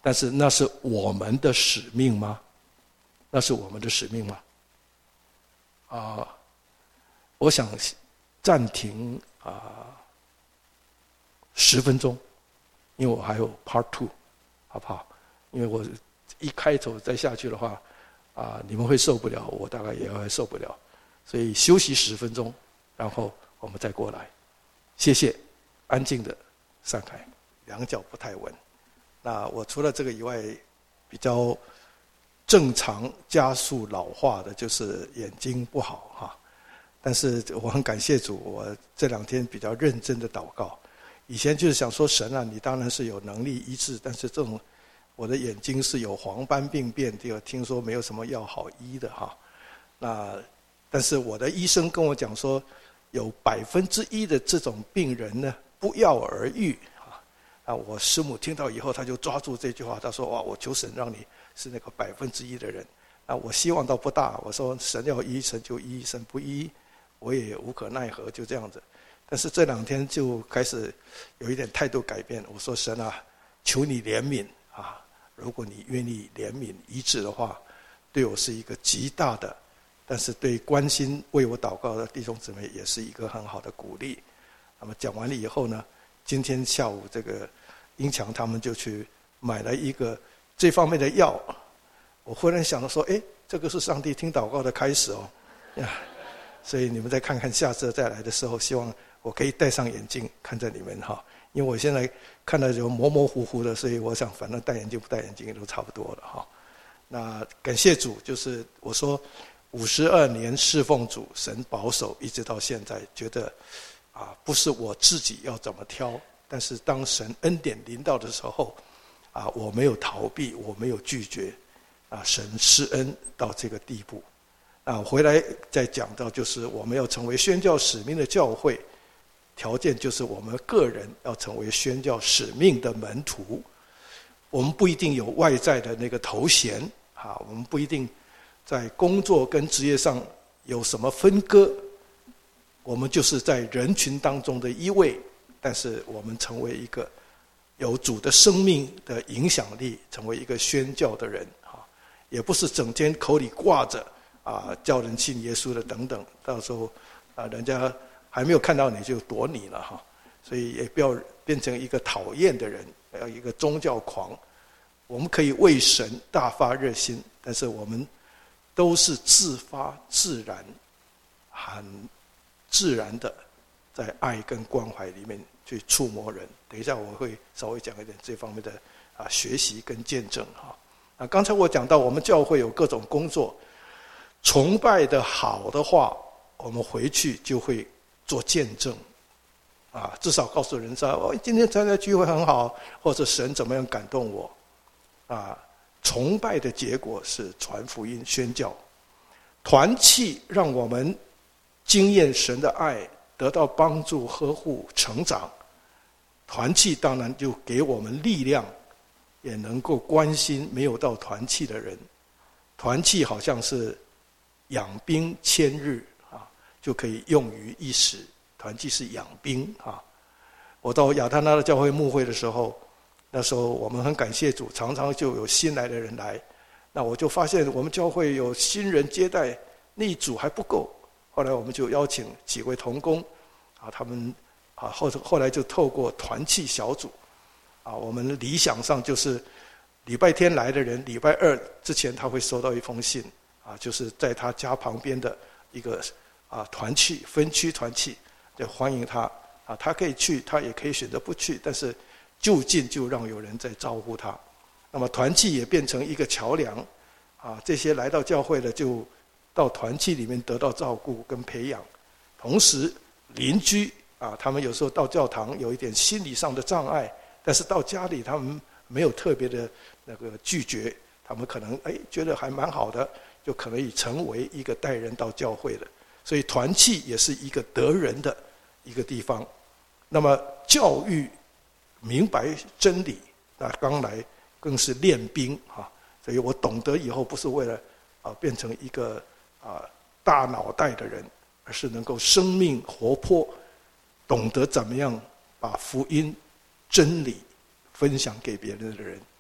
但是那是我们的使命吗？那是我们的使命吗？啊，我想暂停啊十分钟，因为我还有 Part Two， 好不好？因为我一开头再下去的话，啊，你们会受不了，我大概也会受不了，所以休息十分钟，然后我们再过来。谢谢，安静的散开，两脚不太稳。那我除了这个以外，比较正常加速老化的就是眼睛不好哈。但是我很感谢主，我这两天比较认真的祷告。以前就是想说神啊，你当然是有能力医治，但是这种我的眼睛是有黄斑病变，这个听说没有什么药好医的哈。那但是我的医生跟我讲说，有百分之一的这种病人呢不药而愈啊。啊，我师母听到以后，他就抓住这句话，他说哇，我求神让你是那个百分之一的人。啊，我希望倒不大，我说神要医神就医，神不医我也无可奈何，就这样子。但是这两天就开始有一点态度改变，我说神啊，求你怜悯啊！如果你愿意怜悯医治的话，对我是一个极大的，但是对关心为我祷告的弟兄姊妹也是一个很好的鼓励。那么讲完了以后呢，今天下午这个英强他们就去买了一个这方面的药。我忽然想到说，哎，这个是上帝听祷告的开始哦，呀！所以你们再看看下次再来的时候，希望我可以戴上眼镜看着你们哈，因为我现在看到就模模糊糊的，所以我想反正戴眼镜不戴眼镜都差不多了哈。那感谢主，就是我说五十二年侍奉主，神保守一直到现在，觉得啊不是我自己要怎么挑，但是当神恩典临到的时候，啊我没有逃避，我没有拒绝，啊神施恩到这个地步。啊，回来再讲到，就是我们要成为宣教使命的教会，条件就是我们个人要成为宣教使命的门徒。我们不一定有外在的那个头衔，啊，我们不一定在工作跟职业上有什么分割，我们就是在人群当中的一位，但是我们成为一个有主的生命的影响力，成为一个宣教的人，啊，也不是整天口里挂着啊，叫人信耶稣的等等，到时候啊，人家还没有看到你就躲你了哈，所以也不要变成一个讨厌的人，要一个宗教狂。我们可以为神大发热心，但是我们都是自发、自然、很自然的，在爱跟关怀里面去触摸人。等一下我会稍微讲一点这方面的啊学习跟见证哈。啊，刚才我讲到我们教会有各种工作。崇拜的好的话，我们回去就会做见证，啊，至少告诉人说，哦，今天参加聚会很好，或者神怎么样感动我，啊，崇拜的结果是传福音、宣教，团契让我们经验神的爱，得到帮助、呵护、成长。团契当然就给我们力量，也能够关心没有到团契的人。团契好像是养兵千日啊，就可以用于一时。团契是养兵啊。我到亚他那的教会牧会的时候，那时候我们很感谢主，常常就有新来的人来。那我就发现我们教会有新人接待，那组还不够。后来我们就邀请几位同工啊，他们啊后后来就透过团契小组啊，我们理想上就是礼拜天来的人，礼拜二之前他会收到一封信。啊，就是在他家旁边的一个啊团契分区团契，就欢迎他啊，他可以去，他也可以选择不去，但是就近就让有人在招呼他。那么团契也变成一个桥梁啊，这些来到教会的就到团契里面得到照顾跟培养。同时邻居啊，他们有时候到教堂有一点心理上的障碍，但是到家里他们没有特别的那个拒绝，他们可能哎觉得还蛮好的。就可以成为一个带人到教会的，所以团契也是一个得人的一个地方。那么教育明白真理，那刚来更是练兵啊。所以我懂得以后不是为了啊变成一个啊大脑袋的人，而是能够生命活泼，懂得怎么样把福音真理分享给别人的人。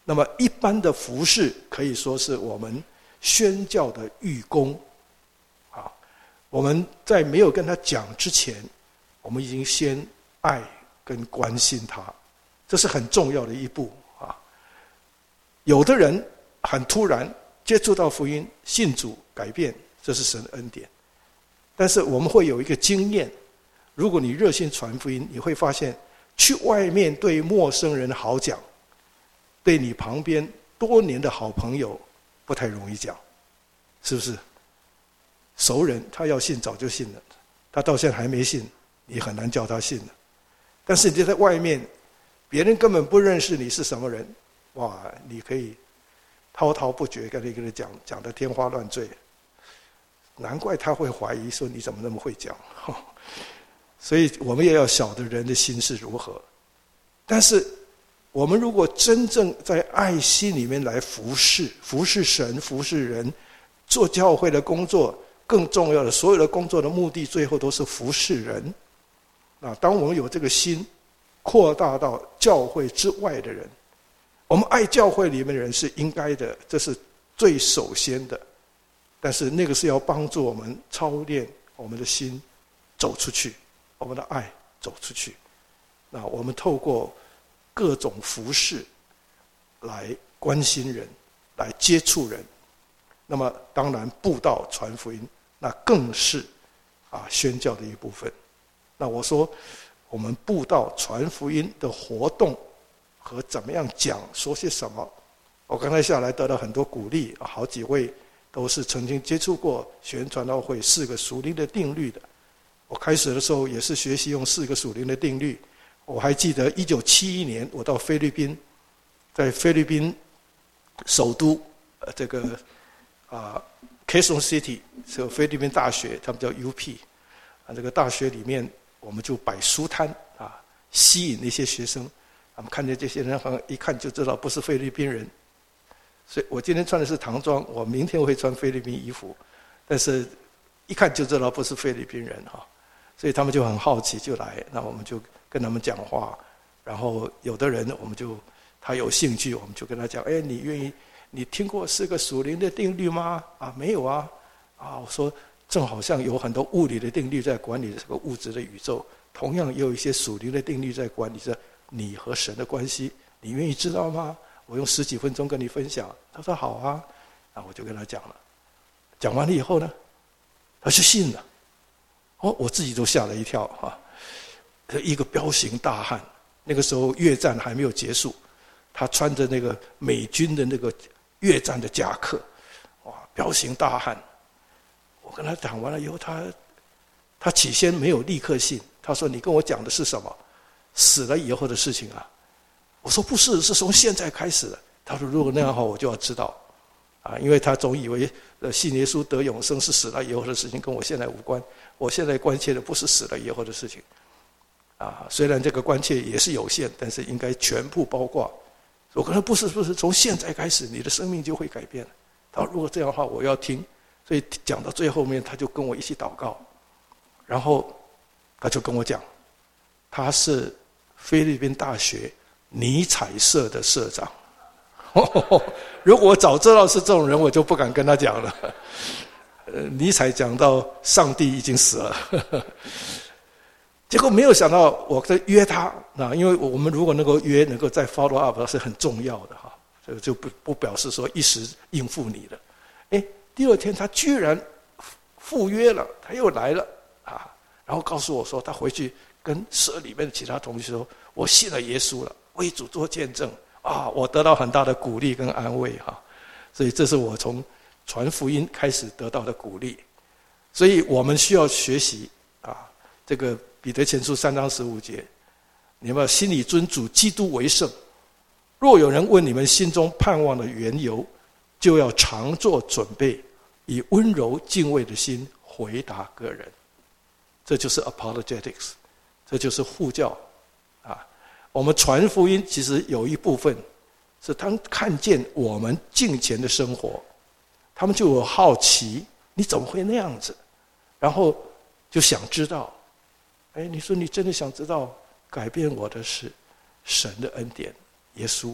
那么一般的服事可以说是我们宣教的预工。啊，我们在没有跟他讲之前，我们已经先爱跟关心他，这是很重要的一步啊。有的人很突然接触到福音，信主改变，这是神的恩典。但是我们会有一个经验，如果你热心传福音，你会发现去外面对陌生人好讲，对你旁边多年的好朋友不太容易讲，是不是？熟人他要信早就信了，他到现在还没信，你很难叫他信了。但是你在外面，别人根本不认识你是什么人，哇，你可以滔滔不绝跟你跟他讲，讲得天花乱坠。难怪他会怀疑说你怎么那么会讲。所以我们也要晓得人的心是如何。但是我们如果真正在爱心里面来服侍，服侍神，服侍人，做教会的工作，更重要的，所有的工作的目的最后都是服侍人。那当我们有这个心扩大到教会之外的人，我们爱教会里面的人是应该的，这是最首先的。但是那个是要帮助我们操练我们的心走出去，我们的爱走出去。那我们透过各种服事来关心人，来接触人。那么当然布道传福音，那更是啊宣教的一部分。那我说我们布道传福音的活动和怎么样讲，说些什么，我刚才下来得到很多鼓励，好几位都是曾经接触过学传道会四个属灵的定律的。我开始的时候也是学习用四个属灵的定律。我还记得一九七一年我到菲律宾，在菲律宾首都呃这个啊 Quezon City 是菲律宾大学，他们叫 U P 啊，这个大学里面我们就摆书摊啊，吸引那些学生。他们看见这些人好像一看就知道不是菲律宾人。所以我今天穿的是唐装，我明天会穿菲律宾衣服，但是一看就知道不是菲律宾人哈，所以他们就很好奇就来，那我们就跟他们讲话，然后有的人我们就他有兴趣，我们就跟他讲，哎，你愿意？你听过四个属灵的定律吗？啊，没有啊，啊，我说正好像有很多物理的定律在管理这个物质的宇宙，同样也有一些属灵的定律在管理着你和神的关系，你愿意知道吗？我用十几分钟跟你分享。他说好啊，那我就跟他讲了。讲完了以后呢，他就信了。哦，我自己都吓了一跳啊！一个彪形大汉，那个时候越战还没有结束，他穿着那个美军的那个越战的夹克，哇，彪形大汉。我跟他讲完了以后，他他起先没有立刻信，他说：“你跟我讲的是什么？死了以后的事情啊？”我说不是，是从现在开始的。他说如果那样的话，我就要知道，啊，因为他总以为呃信耶稣得永生是死了以后的事情，跟我现在无关。我现在关切的不是死了以后的事情，啊，虽然这个关切也是有限，但是应该全部包括。我跟他不是不是，从现在开始，你的生命就会改变了。他说如果这样的话，我要听。所以讲到最后面，他就跟我一起祷告，然后他就跟我讲，他是菲律宾大学尼采社的社长。如果我早知道是这种人，我就不敢跟他讲了。呃，尼采讲到上帝已经死了，结果没有想到我在约他，那因为我们如果能够约，能够再 follow up 是很重要的哈，这个就不不表示说一时应付你的。哎，第二天他居然赴约了，他又来了啊，然后告诉我说他回去跟社里面的其他同学说，我信了耶稣了，为主做见证啊，我得到很大的鼓励跟安慰哈，所以这是我从传福音开始得到的鼓励。所以我们需要学习啊，这个彼得前书三章十五节，你们要心里尊主基督为圣。若有人问你们心中盼望的缘由，就要常做准备，以温柔敬畏的心回答个人。这就是 apologetics， 这就是护教啊。我们传福音其实有一部分是他们看见我们敬虔的生活，他们就有好奇，你怎么会那样子？然后就想知道，哎，你说你真的想知道，改变我的是神的恩典，耶稣啊。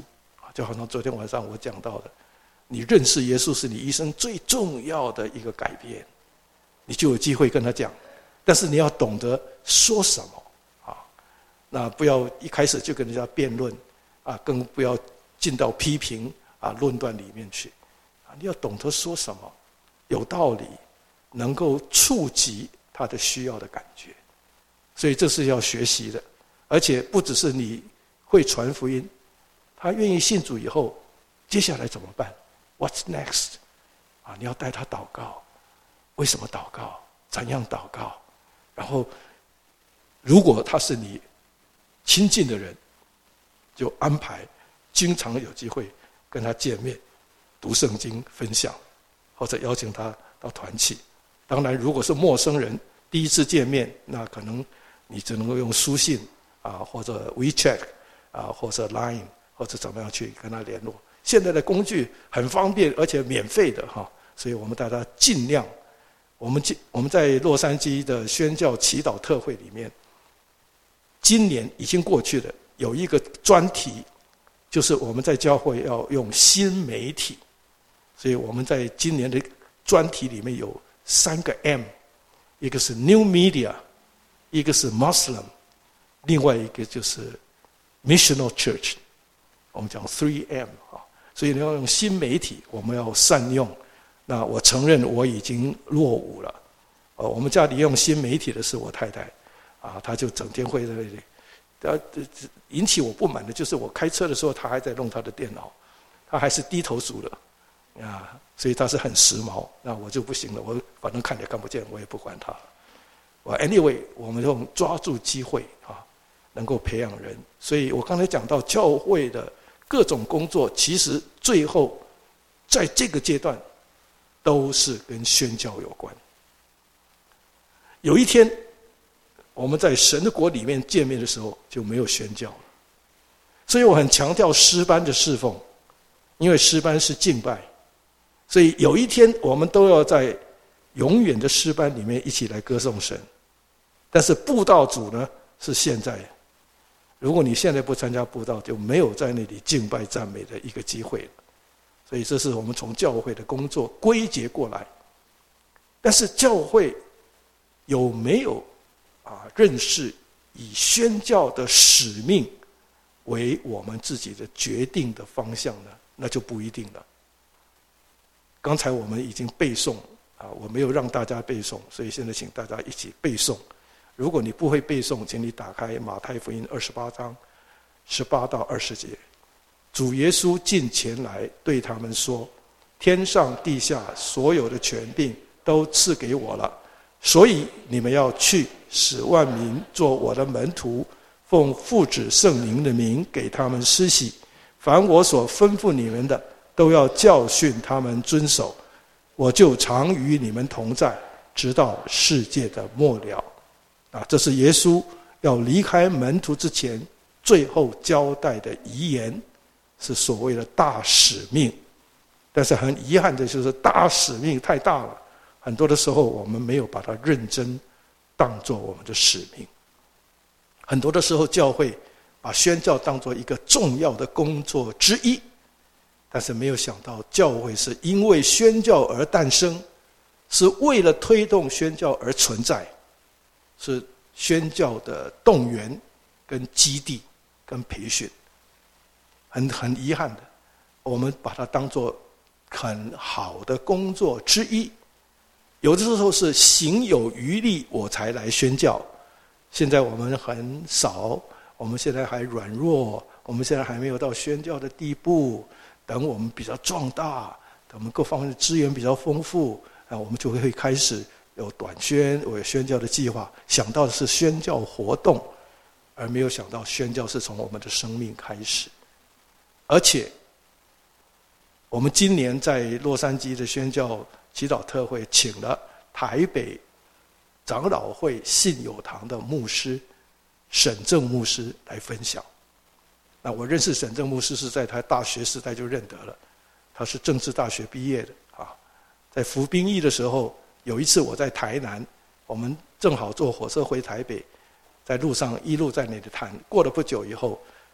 就好像昨天晚上我讲到的，你认识耶稣是你一生最重要的一个改变，你就有机会跟他讲，但是你要懂得说什么啊，那不要一开始就跟人家辩论啊，更不要进到批评啊论断里面去啊，你要懂得说什么，有道理，能够触及他的需要的感觉，所以这是要学习的，而且不只是你会传福音，他愿意信主以后，接下来怎么办 ？What's next？ 啊，你要带他祷告，为什么祷告？怎样祷告？然后，如果他是你亲近的人，就安排经常有机会跟他见面，读圣经分享，或者邀请他到团契。当然，如果是陌生人第一次见面，那可能你只能够用书信啊，或者 WeChat 啊，或者 Line， 或者怎么样去跟他联络。现在的工具很方便，而且免费的哈，所以我们大家尽量。我们我们在洛杉矶的宣教祈祷特会里面，今年已经过去了，有一个专题，就是我们在教会要用新媒体，所以我们在今年的专题里面有三个 M， 一个是 New Media， 一个是 Muslim， 另外一个就是 Missional Church， 我们讲 three M 啊，所以你要用新媒体，我们要善用。那我承认我已经落伍了，呃，我们家里用新媒体的是我太太，啊，她就整天会在那里，呃，引起我不满的就是我开车的时候，她还在弄她的电脑，她还是低头族的，啊，所以她是很时髦，那我就不行了，我反正看也看不见，我也不管她。我 anyway， 我们用抓住机会啊，能够培养人，所以我刚才讲到教会的各种工作，其实最后在这个阶段。都是跟宣教有关。有一天，我们在神的国里面见面的时候，就没有宣教了。所以我很强调诗班的侍奉，因为诗班是敬拜，所以有一天我们都要在永远的诗班里面一起来歌颂神。但是布道组呢，是现在，如果你现在不参加布道，就没有在那里敬拜赞美的一个机会了。所以这是我们从教会的工作归结过来，但是教会有没有啊认识以宣教的使命为我们自己的决定的方向呢？那就不一定了。刚才我们已经背诵啊，我没有让大家背诵，所以现在请大家一起背诵。如果你不会背诵，请你打开马太福音二十八章十八到二十节。主耶稣近前来对他们说，天上地下所有的权柄都赐给我了，所以你们要去，使万民做我的门徒，奉父子圣灵的名给他们施洗，凡我所吩咐你们的，都要教训他们遵守，我就常与你们同在，直到世界的末了。啊，这是耶稣要离开门徒之前最后交代的遗言，是所谓的大使命。但是很遗憾的就是大使命太大了，很多的时候我们没有把它认真当作我们的使命。很多的时候教会把宣教当作一个重要的工作之一，但是没有想到教会是因为宣教而诞生，是为了推动宣教而存在，是宣教的动员跟基地跟培训。很很遗憾的，我们把它当作很好的工作之一。有的时候是行有余力我才来宣教，现在我们很少，我们现在还软弱，我们现在还没有到宣教的地步。等我们比较壮大，等我们各方面的资源比较丰富，啊，我们就会开始有短宣，有宣教的计划。想到的是宣教活动，而没有想到宣教是从我们的生命开始。而且我们今年在洛杉矶的宣教祈祷特会请了台北长老会信友堂的牧师沈正牧师来分享。那我认识沈正牧师是在他大学时代就认得了，他是政治大学毕业的啊。在服兵役的时候，有一次我在台南，我们正好坐火车回台北，在路上一路在那里谈。过了不久以后，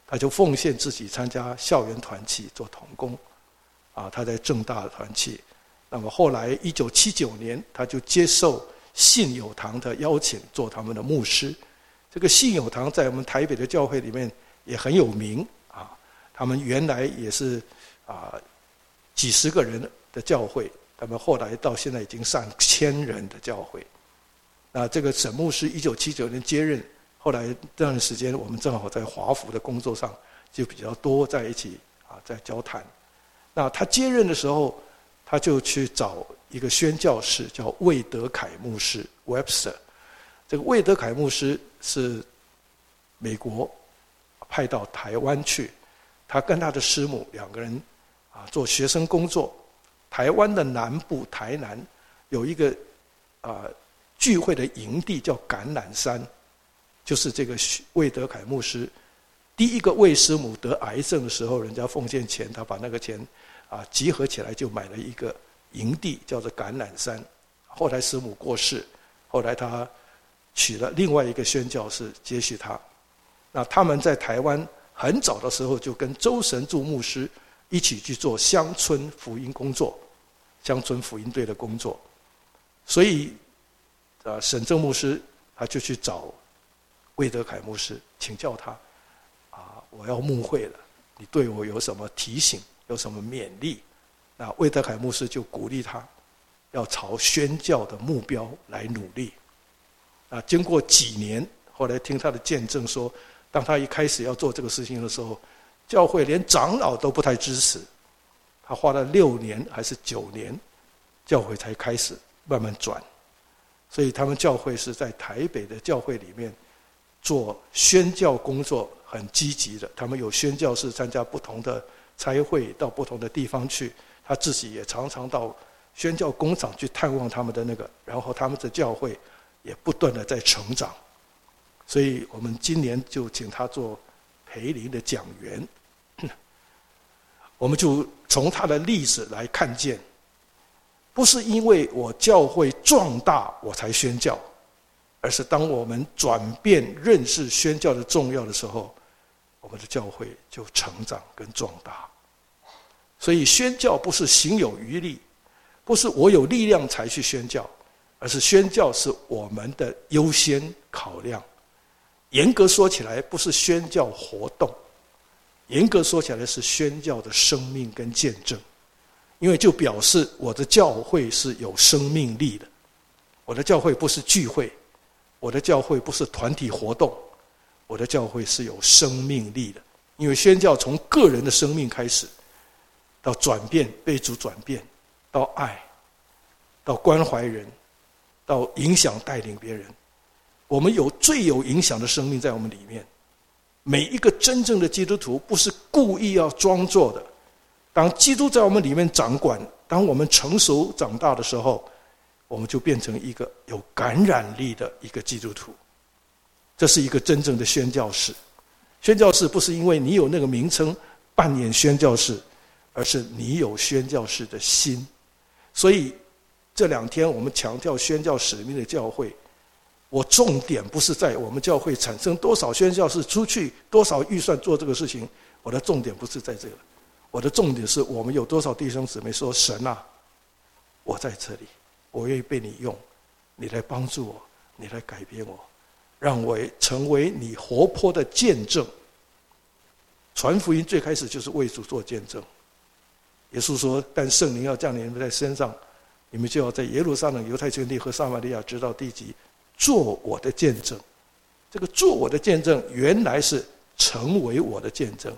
他就奉献自己参加校园团契做同工，啊，他在政大的团契。那么后来一九七九年，他就接受信友堂的邀请做他们的牧师。这个信友堂在我们台北的教会里面也很有名啊，他们原来也是啊几十个人的教会，他们后来到现在已经上千人的教会。那这个沈牧师一九七九年接任，后来这段时间我们正好在华府的工作上就比较多在一起啊，在交谈。那他接任的时候，他就去找一个宣教士叫魏德凯牧师 Webster。这个魏德凯牧师是美国派到台湾去，他跟他的师母两个人啊做学生工作。台湾的南部台南有一个啊聚会的营地叫橄榄山，就是这个魏德凯牧师第一个魏师母得癌症的时候，人家奉献钱，他把那个钱啊集合起来就买了一个营地，叫做橄榄山。后来师母过世，后来他娶了另外一个宣教士接续他。那他们在台湾很早的时候就跟周神助牧师一起去做乡村福音工作，乡村福音队的工作。所以呃，沈正牧师他就去找魏德凯牧师请教他啊，我要牧会了，你对我有什么提醒，有什么勉励？那魏德凯牧师就鼓励他要朝宣教的目标来努力。那经过几年，后来听他的见证说，当他一开始要做这个事情的时候，教会连长老都不太支持，他花了六年还是九年，教会才开始慢慢转。所以他们教会是在台北的教会里面做宣教工作很积极的，他们有宣教士参加不同的差会，到不同的地方去，他自己也常常到宣教工厂去探望他们的那个，然后他们的教会也不断的在成长。所以我们今年就请他做培灵的讲员，我们就从他的例子来看见，不是因为我教会壮大我才宣教，而是当我们转变认识宣教的重要的时候，我们的教会就成长跟壮大。所以宣教不是行有余力，不是我有力量才去宣教，而是宣教是我们的优先考量。严格说起来，不是宣教活动，严格说起来是宣教的生命跟见证。因为就表示我的教会是有生命力的，我的教会不是聚会，我的教会不是团体活动，我的教会是有生命力的。因为宣教从个人的生命开始，到转变，被主转变，到爱，到关怀人，到影响带领别人。我们有最有影响的生命在我们里面。每一个真正的基督徒不是故意要装作的。当基督在我们里面掌管，当我们成熟长大的时候，我们就变成一个有感染力的一个基督徒。这是一个真正的宣教士。宣教士不是因为你有那个名称扮演宣教士，而是你有宣教士的心。所以这两天我们强调宣教使命的教会，我重点不是在我们教会产生多少宣教士出去，多少预算做这个事情，我的重点不是在这个。我的重点是我们有多少弟兄姊妹说，神啊，我在这里，我愿意被你用，你来帮助我，你来改变我，让我成为你活泼的见证。传福音最开始就是为主做见证。耶稣说，但圣灵要降临在身上，你们就要在耶路撒冷、犹太全地和撒玛利亚直到地极做我的见证。这个做我的见证原来是成为我的见证，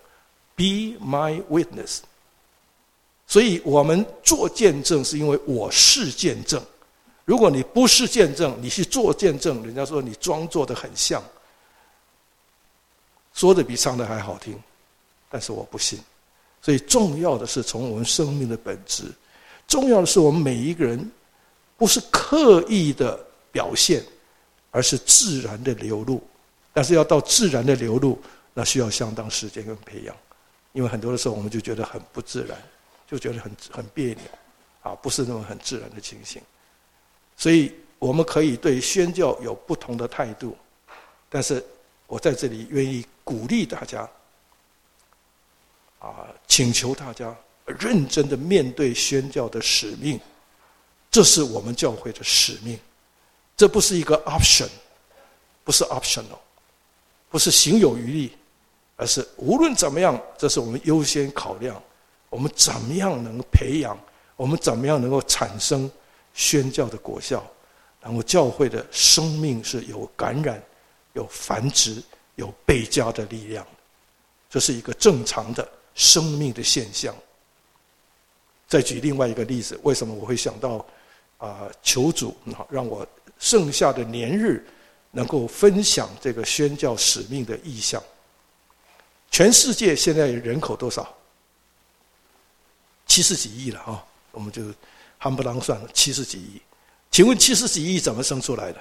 Be my witness。 所以我们做见证是因为我是见证。如果你不是见证，你去做见证，人家说你装作的很像，说的比唱的还好听，但是我不信。所以重要的是从我们生命的本质，重要的是我们每一个人不是刻意的表现，而是自然的流露。但是要到自然的流露，那需要相当时间跟培养。因为很多的时候我们就觉得很不自然，就觉得很很别扭啊，不是那种很自然的情形。所以我们可以对宣教有不同的态度，但是我在这里愿意鼓励大家， 啊，请求大家认真的面对宣教的使命，这是我们教会的使命，这不是一个 option， 不是 optional， 不是行有余力，而是无论怎么样，这是我们优先考量，我们怎么样能培养，我们怎么样能够产生宣教的果效，然后教会的生命是有感染、有繁殖、有倍加的力量，这是一个正常的生命的现象。再举另外一个例子，为什么我会想到啊、呃，求主让我剩下的年日能够分享这个宣教使命的意向？全世界现在人口多少？七十几亿了啊，我们就夯不啷算了，七十几亿。请问七十几亿怎么生出来的？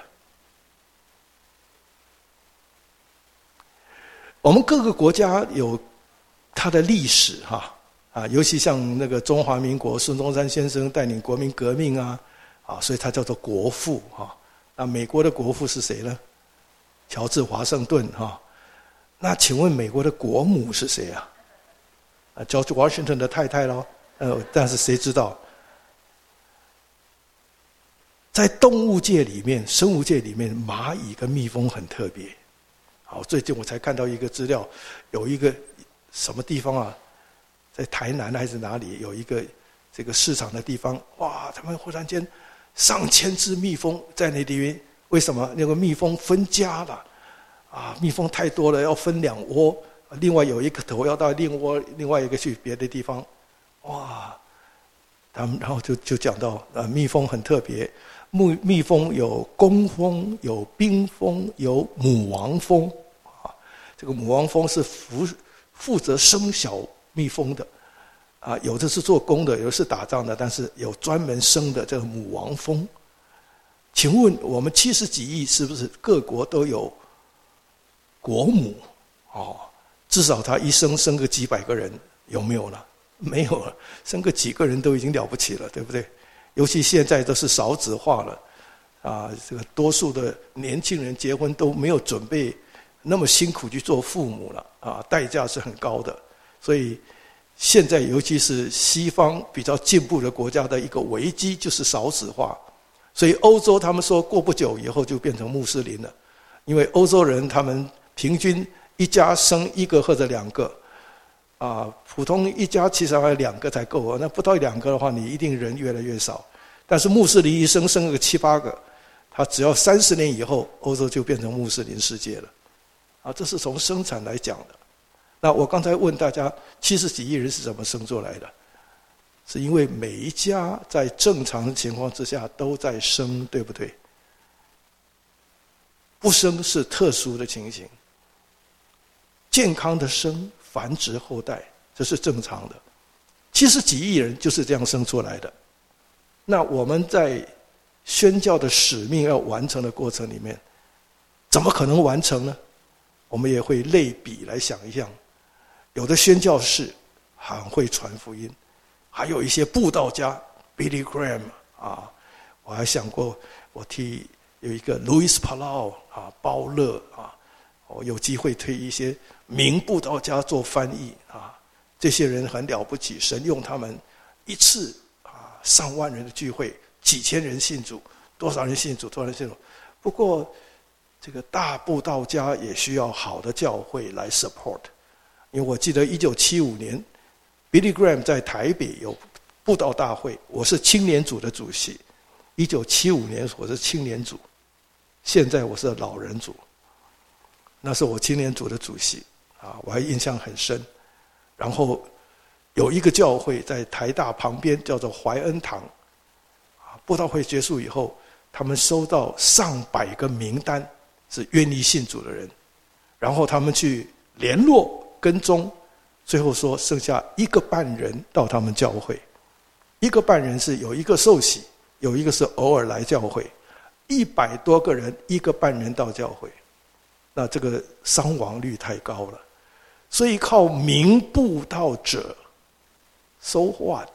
我们各个国家有它的历史哈啊，尤其像那个中华民国孙中山先生带领国民革命啊啊，所以他叫做国父哈。那美国的国父是谁呢？乔治华盛顿哈。那请问美国的国母是谁啊？啊 ，George Washington 的太太咯。呃，但是谁知道？在动物界里面，生物界里面，蚂蚁跟蜜蜂很特别。好，最近我才看到一个资料，有一个什么地方啊，在台南还是哪里，有一个这个市场的地方，哇，他们忽然间上千只蜜蜂在那里面，为什么？那个蜜蜂分家了，啊，蜜蜂太多了，要分两窝，另外有一个头要到另窝，另外一个去别的地方，哇，他们然后就就讲到，呃，蜜蜂很特别。蜜蜜蜂有工蜂，有兵蜂，有母王蜂啊。这个母王蜂是负负责生小蜜蜂的啊，有的是做工的，有的是打仗的，但是有专门生的这个母王蜂。请问我们七十几亿是不是各国都有国母？哦，至少他一生生个几百个人，有没有了？没有了，生个几个人都已经了不起了，对不对？尤其现在都是少子化了，啊，这个多数的年轻人结婚都没有准备那么辛苦去做父母了，啊，代价是很高的。所以现在尤其是西方比较进步的国家的一个危机就是少子化。所以欧洲他们说过不久以后就变成穆斯林了，因为欧洲人他们平均一家生一个或者两个。啊，普通一家其实还有两个才够啊，那不到两个的话，你一定人越来越少。但是穆斯林一生生个七八个，他只要三十年以后，欧洲就变成穆斯林世界了。啊，这是从生产来讲的。那我刚才问大家，七十几亿人是怎么生出来的？是因为每一家在正常的情况之下都在生，对不对？不生是特殊的情形，健康的生。繁殖后代，这是正常的。七十几亿人就是这样生出来的。那我们在宣教的使命要完成的过程里面，怎么可能完成呢？我们也会类比来想一想。有的宣教士很会传福音，还有一些布道家 Billy Graham 啊，我还想过我替有一个 Louis Palau 啊，包勒啊，我有机会推一些名布道家做翻译啊，这些人很了不起，神用他们一次啊上万人的聚会，几千人信主，多少人信主，多少人信主。不过这个大布道家也需要好的教会来 support， 因为我记得一九七五年 Billy Graham 在台北有布道大会，我是青年组的主席。一九七五年我是青年组，现在我是老人组。那是我青年组的主席啊，我还印象很深。然后有一个教会在台大旁边，叫做怀恩堂。啊，布道会结束以后，他们收到上百个名单，是愿意信主的人。然后他们去联络跟踪，最后说剩下一个半人到他们教会。一个半人是有一个受洗，有一个是偶尔来教会。一百多个人，一个半人到教会。那这个伤亡率太高了，所以靠名布道者 ，so what？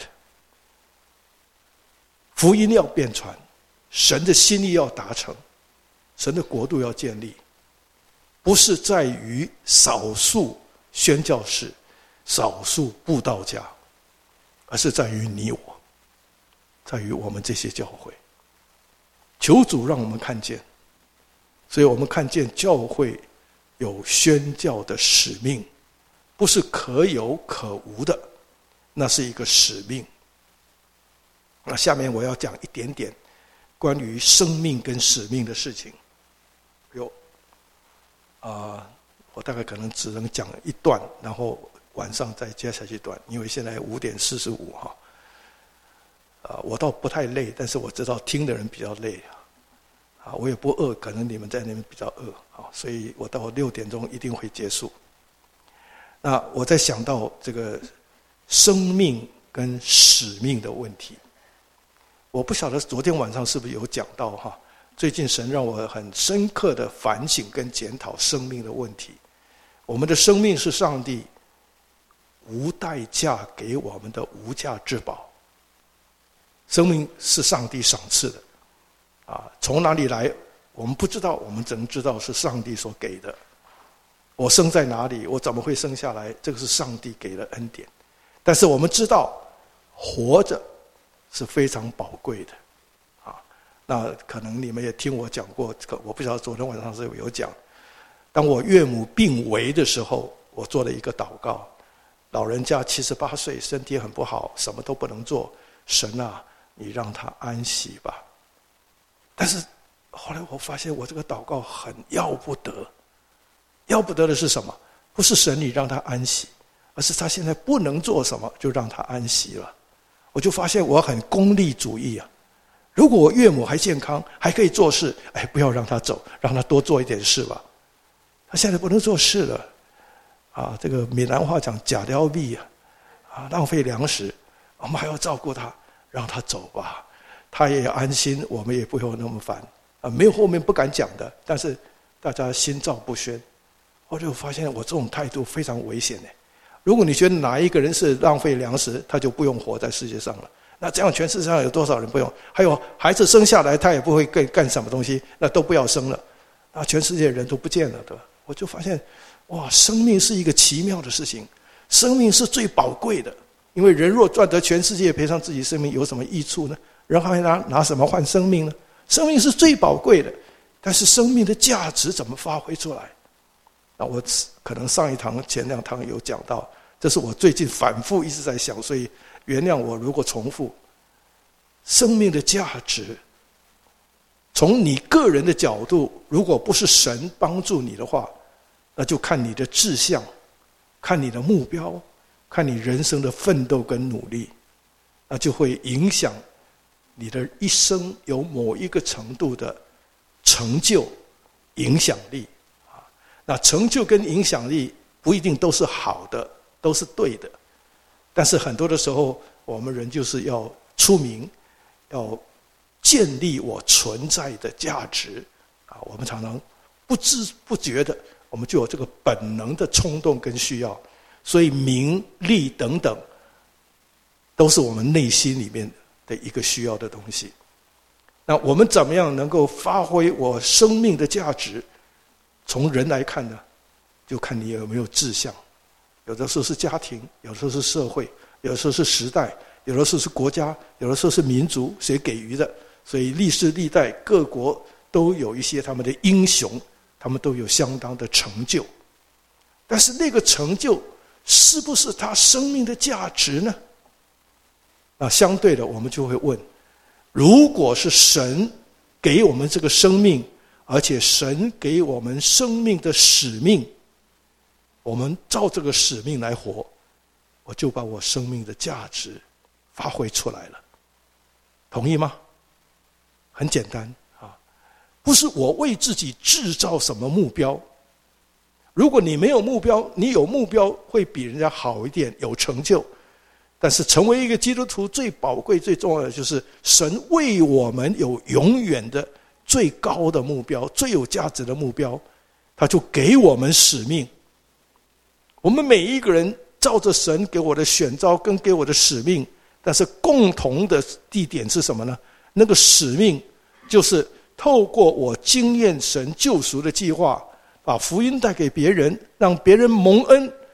福音要遍传，神的心意要达成，神的国度要建立，不是在于少数宣教士， 少数布道家，而是在于你我，在于我们这些教会。求主让我们看见，所以我们看见教会有宣教的使命，不是可有可无的，那是一个使命。那下面我要讲一点点关于生命跟使命的事情。有啊、呃，我大概可能只能讲一段，然后晚上再接下去一段，因为现在五点四十五哈。啊，我倒不太累，但是我知道听的人比较累啊，我也不饿，可能你们在那边比较饿啊，所以我到六点钟一定会结束。那我在想到这个生命跟使命的问题，我不晓得昨天晚上是不是有讲到哈。最近神让我很深刻的反省跟检讨生命的问题。我们的生命是上帝无代价给我们的无价之宝。生命是上帝赏赐的，啊，从哪里来我们不知道，我们只能知道是上帝所给的。我生在哪里，我怎么会生下来，这个是上帝给的恩典。但是我们知道活着是非常宝贵的，啊，那可能你们也听我讲过，我不晓得昨天晚上是有讲，当我岳母病危的时候，我做了一个祷告，老人家七十八岁，身体很不好，什么都不能做，神啊，你让他安息吧。但是后来我发现我这个祷告很要不得，要不得的是什么？不是神你让他安息，而是他现在不能做什么，就让他安息了。我就发现我很功利主义啊！如果我岳母还健康，还可以做事，哎，不要让他走，让他多做一点事吧。他现在不能做事了，啊，这个闽南话讲假撩币啊，啊，浪费粮食，我们还要照顾他，让他走吧，他也安心，我们也不用那么烦啊。没有后面不敢讲的，但是大家心照不宣。我就发现我这种态度非常危险呢。如果你觉得哪一个人是浪费粮食，他就不用活在世界上了，那这样全世界上有多少人不用？还有孩子生下来他也不会干干什么东西，那都不要生了，那全世界人都不见了，对吧？我就发现，哇，生命是一个奇妙的事情，生命是最宝贵的。因为人若赚得全世界，赔上自己生命有什么益处呢？人还拿拿什么换生命呢？生命是最宝贵的，但是生命的价值怎么发挥出来？那我可能上一堂前两堂有讲到，这是我最近反复一直在想，所以原谅我如果重复。生命的价值，从你个人的角度，如果不是神帮助你的话，那就看你的志向，看你的目标，看你人生的奋斗跟努力，那就会影响你的一生有某一个程度的成就、影响力。那成就跟影响力不一定都是好的，都是对的，但是很多的时候，我们人就是要出名，要建立我存在的价值啊！我们常常不知不觉的，我们就有这个本能的冲动跟需要，所以名利等等，都是我们内心里面的一个需要的东西。那我们怎么样能够发挥我生命的价值？从人来看呢，就看你有没有志向。有的时候是家庭，有的时候是社会，有的时候是时代，有的时候是国家，有的时候是民族，谁给予的？所以历世历代各国都有一些他们的英雄，他们都有相当的成就。但是那个成就是不是他生命的价值呢？那相对的，我们就会问：如果是神给我们这个生命，而且神给我们生命的使命，我们照这个使命来活，我就把我生命的价值发挥出来了。同意吗？很简单啊，不是我为自己制造什么目标。如果你没有目标，你有目标会比人家好一点，有成就。但是成为一个基督徒最宝贵最重要的就是神为我们有永远的最高的目标，最有价值的目标，他就给我们使命。我们每一个人照着神给我的选召跟给我的使命，但是共同的地点是什么呢？那个使命就是透过我经验神救赎的计划，把福音带给别人，让别人蒙恩，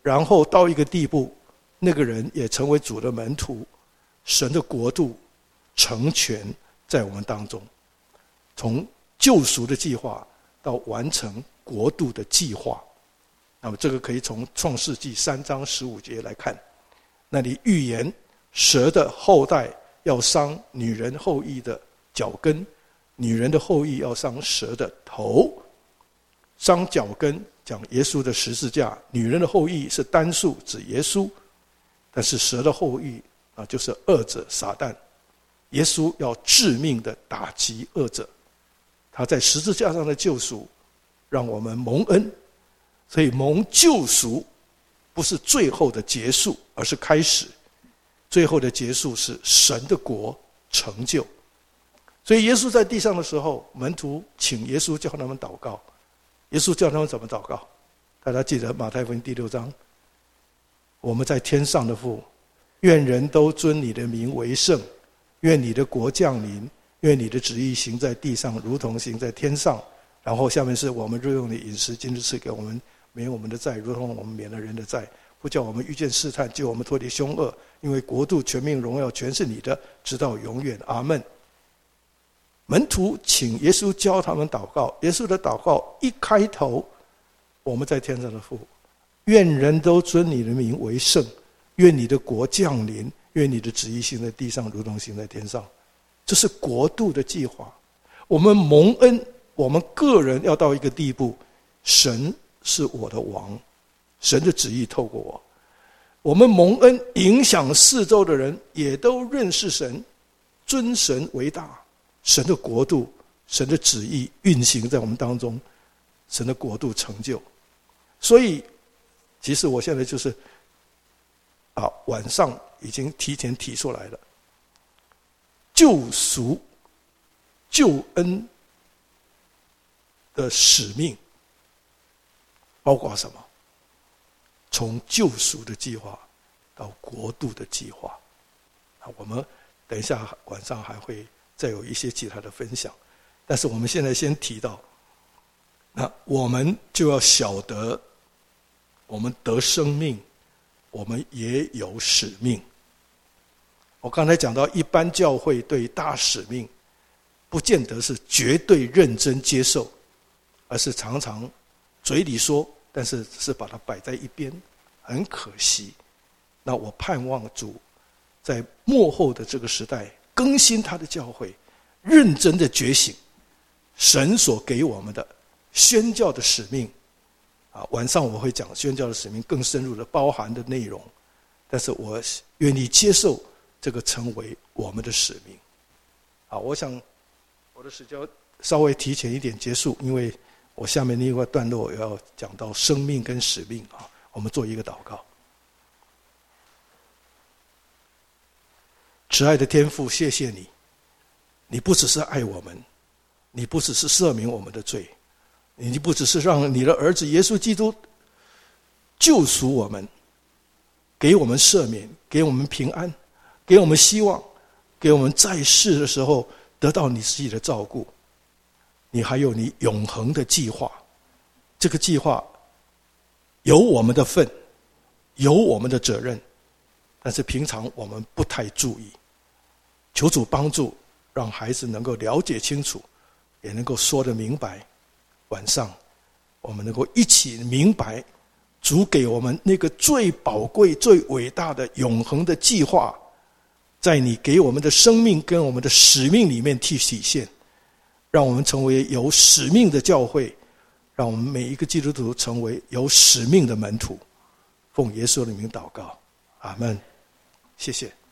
然后到一个地步，那个人也成为主的门徒，神的国度成全在我们当中。从救赎的计划到完成国度的计划，那么这个可以从创世纪三章十五节来看，那里预言蛇的后代要伤女人后裔的脚跟，女人的后裔要伤蛇的头。伤脚跟讲耶稣的十字架，女人的后裔是单数指耶稣，但是蛇的后裔啊，就是恶者撒旦。耶稣要致命的打击恶者，他在十字架上的救赎让我们蒙恩。所以蒙救赎不是最后的结束，而是开始。最后的结束是神的国成就。所以耶稣在地上的时候，门徒请耶稣叫他们祷告。耶稣叫他们怎么祷告？大家记得马太福音第六章，我们在天上的父，愿人都尊你的名为圣，愿你的国降临，愿你的旨意行在地上如同行在天上。然后下面是我们日用的饮食今日赐给我们，免我们的债如同我们免了人的债，不叫我们遇见试探，救我们脱离凶恶，因为国度全名荣耀全是你的，直到永远。阿们。门徒请耶稣教他们祷告，耶稣的祷告一开头，我们在天上的父，愿人都尊你的名为圣，愿你的国降临，愿你的旨意行在地上如同行在天上。这是国度的计划。我们蒙恩，我们个人要到一个地步，神是我的王，神的旨意透过我。我们蒙恩，影响四周的人也都认识神，尊神为大。神的国度，神的旨意运行在我们当中，神的国度成就。所以其实我现在就是啊，晚上已经提前提出来了，救赎救恩的使命包括什么？从救赎的计划到国度的计划。我们等一下晚上还会再有一些其他的分享，但是我们现在先提到，那我们就要晓得，我们得生命，我们也有使命。我刚才讲到，一般教会对大使命不见得是绝对认真接受，而是常常嘴里说，但是只是把它摆在一边，很可惜。那我盼望主在末后的这个时代更新他的教会，认真的觉醒神所给我们的宣教的使命啊。晚上我会讲宣教的使命更深入的包含的内容，但是我愿意接受这个成为我们的使命啊。我想我的使教稍微提前一点结束，因为我下面那一个段落要讲到生命跟使命啊。我们做一个祷告。慈爱的天父，谢谢你，你不只是爱我们，你不只是赦免我们的罪，你不只是让你的儿子耶稣基督救赎我们，给我们赦免，给我们平安，给我们希望，给我们在世的时候得到你自己的照顾。你还有你永恒的计划，这个计划有我们的份，有我们的责任，但是平常我们不太注意。求主帮助，让孩子能够了解清楚，也能够说得明白。晚上我们能够一起明白主给我们那个最宝贵最伟大的永恒的计划，在你给我们的生命跟我们的使命里面体现，让我们成为有使命的教会，让我们每一个基督徒成为有使命的门徒。奉耶稣的名祷告，阿们。谢谢。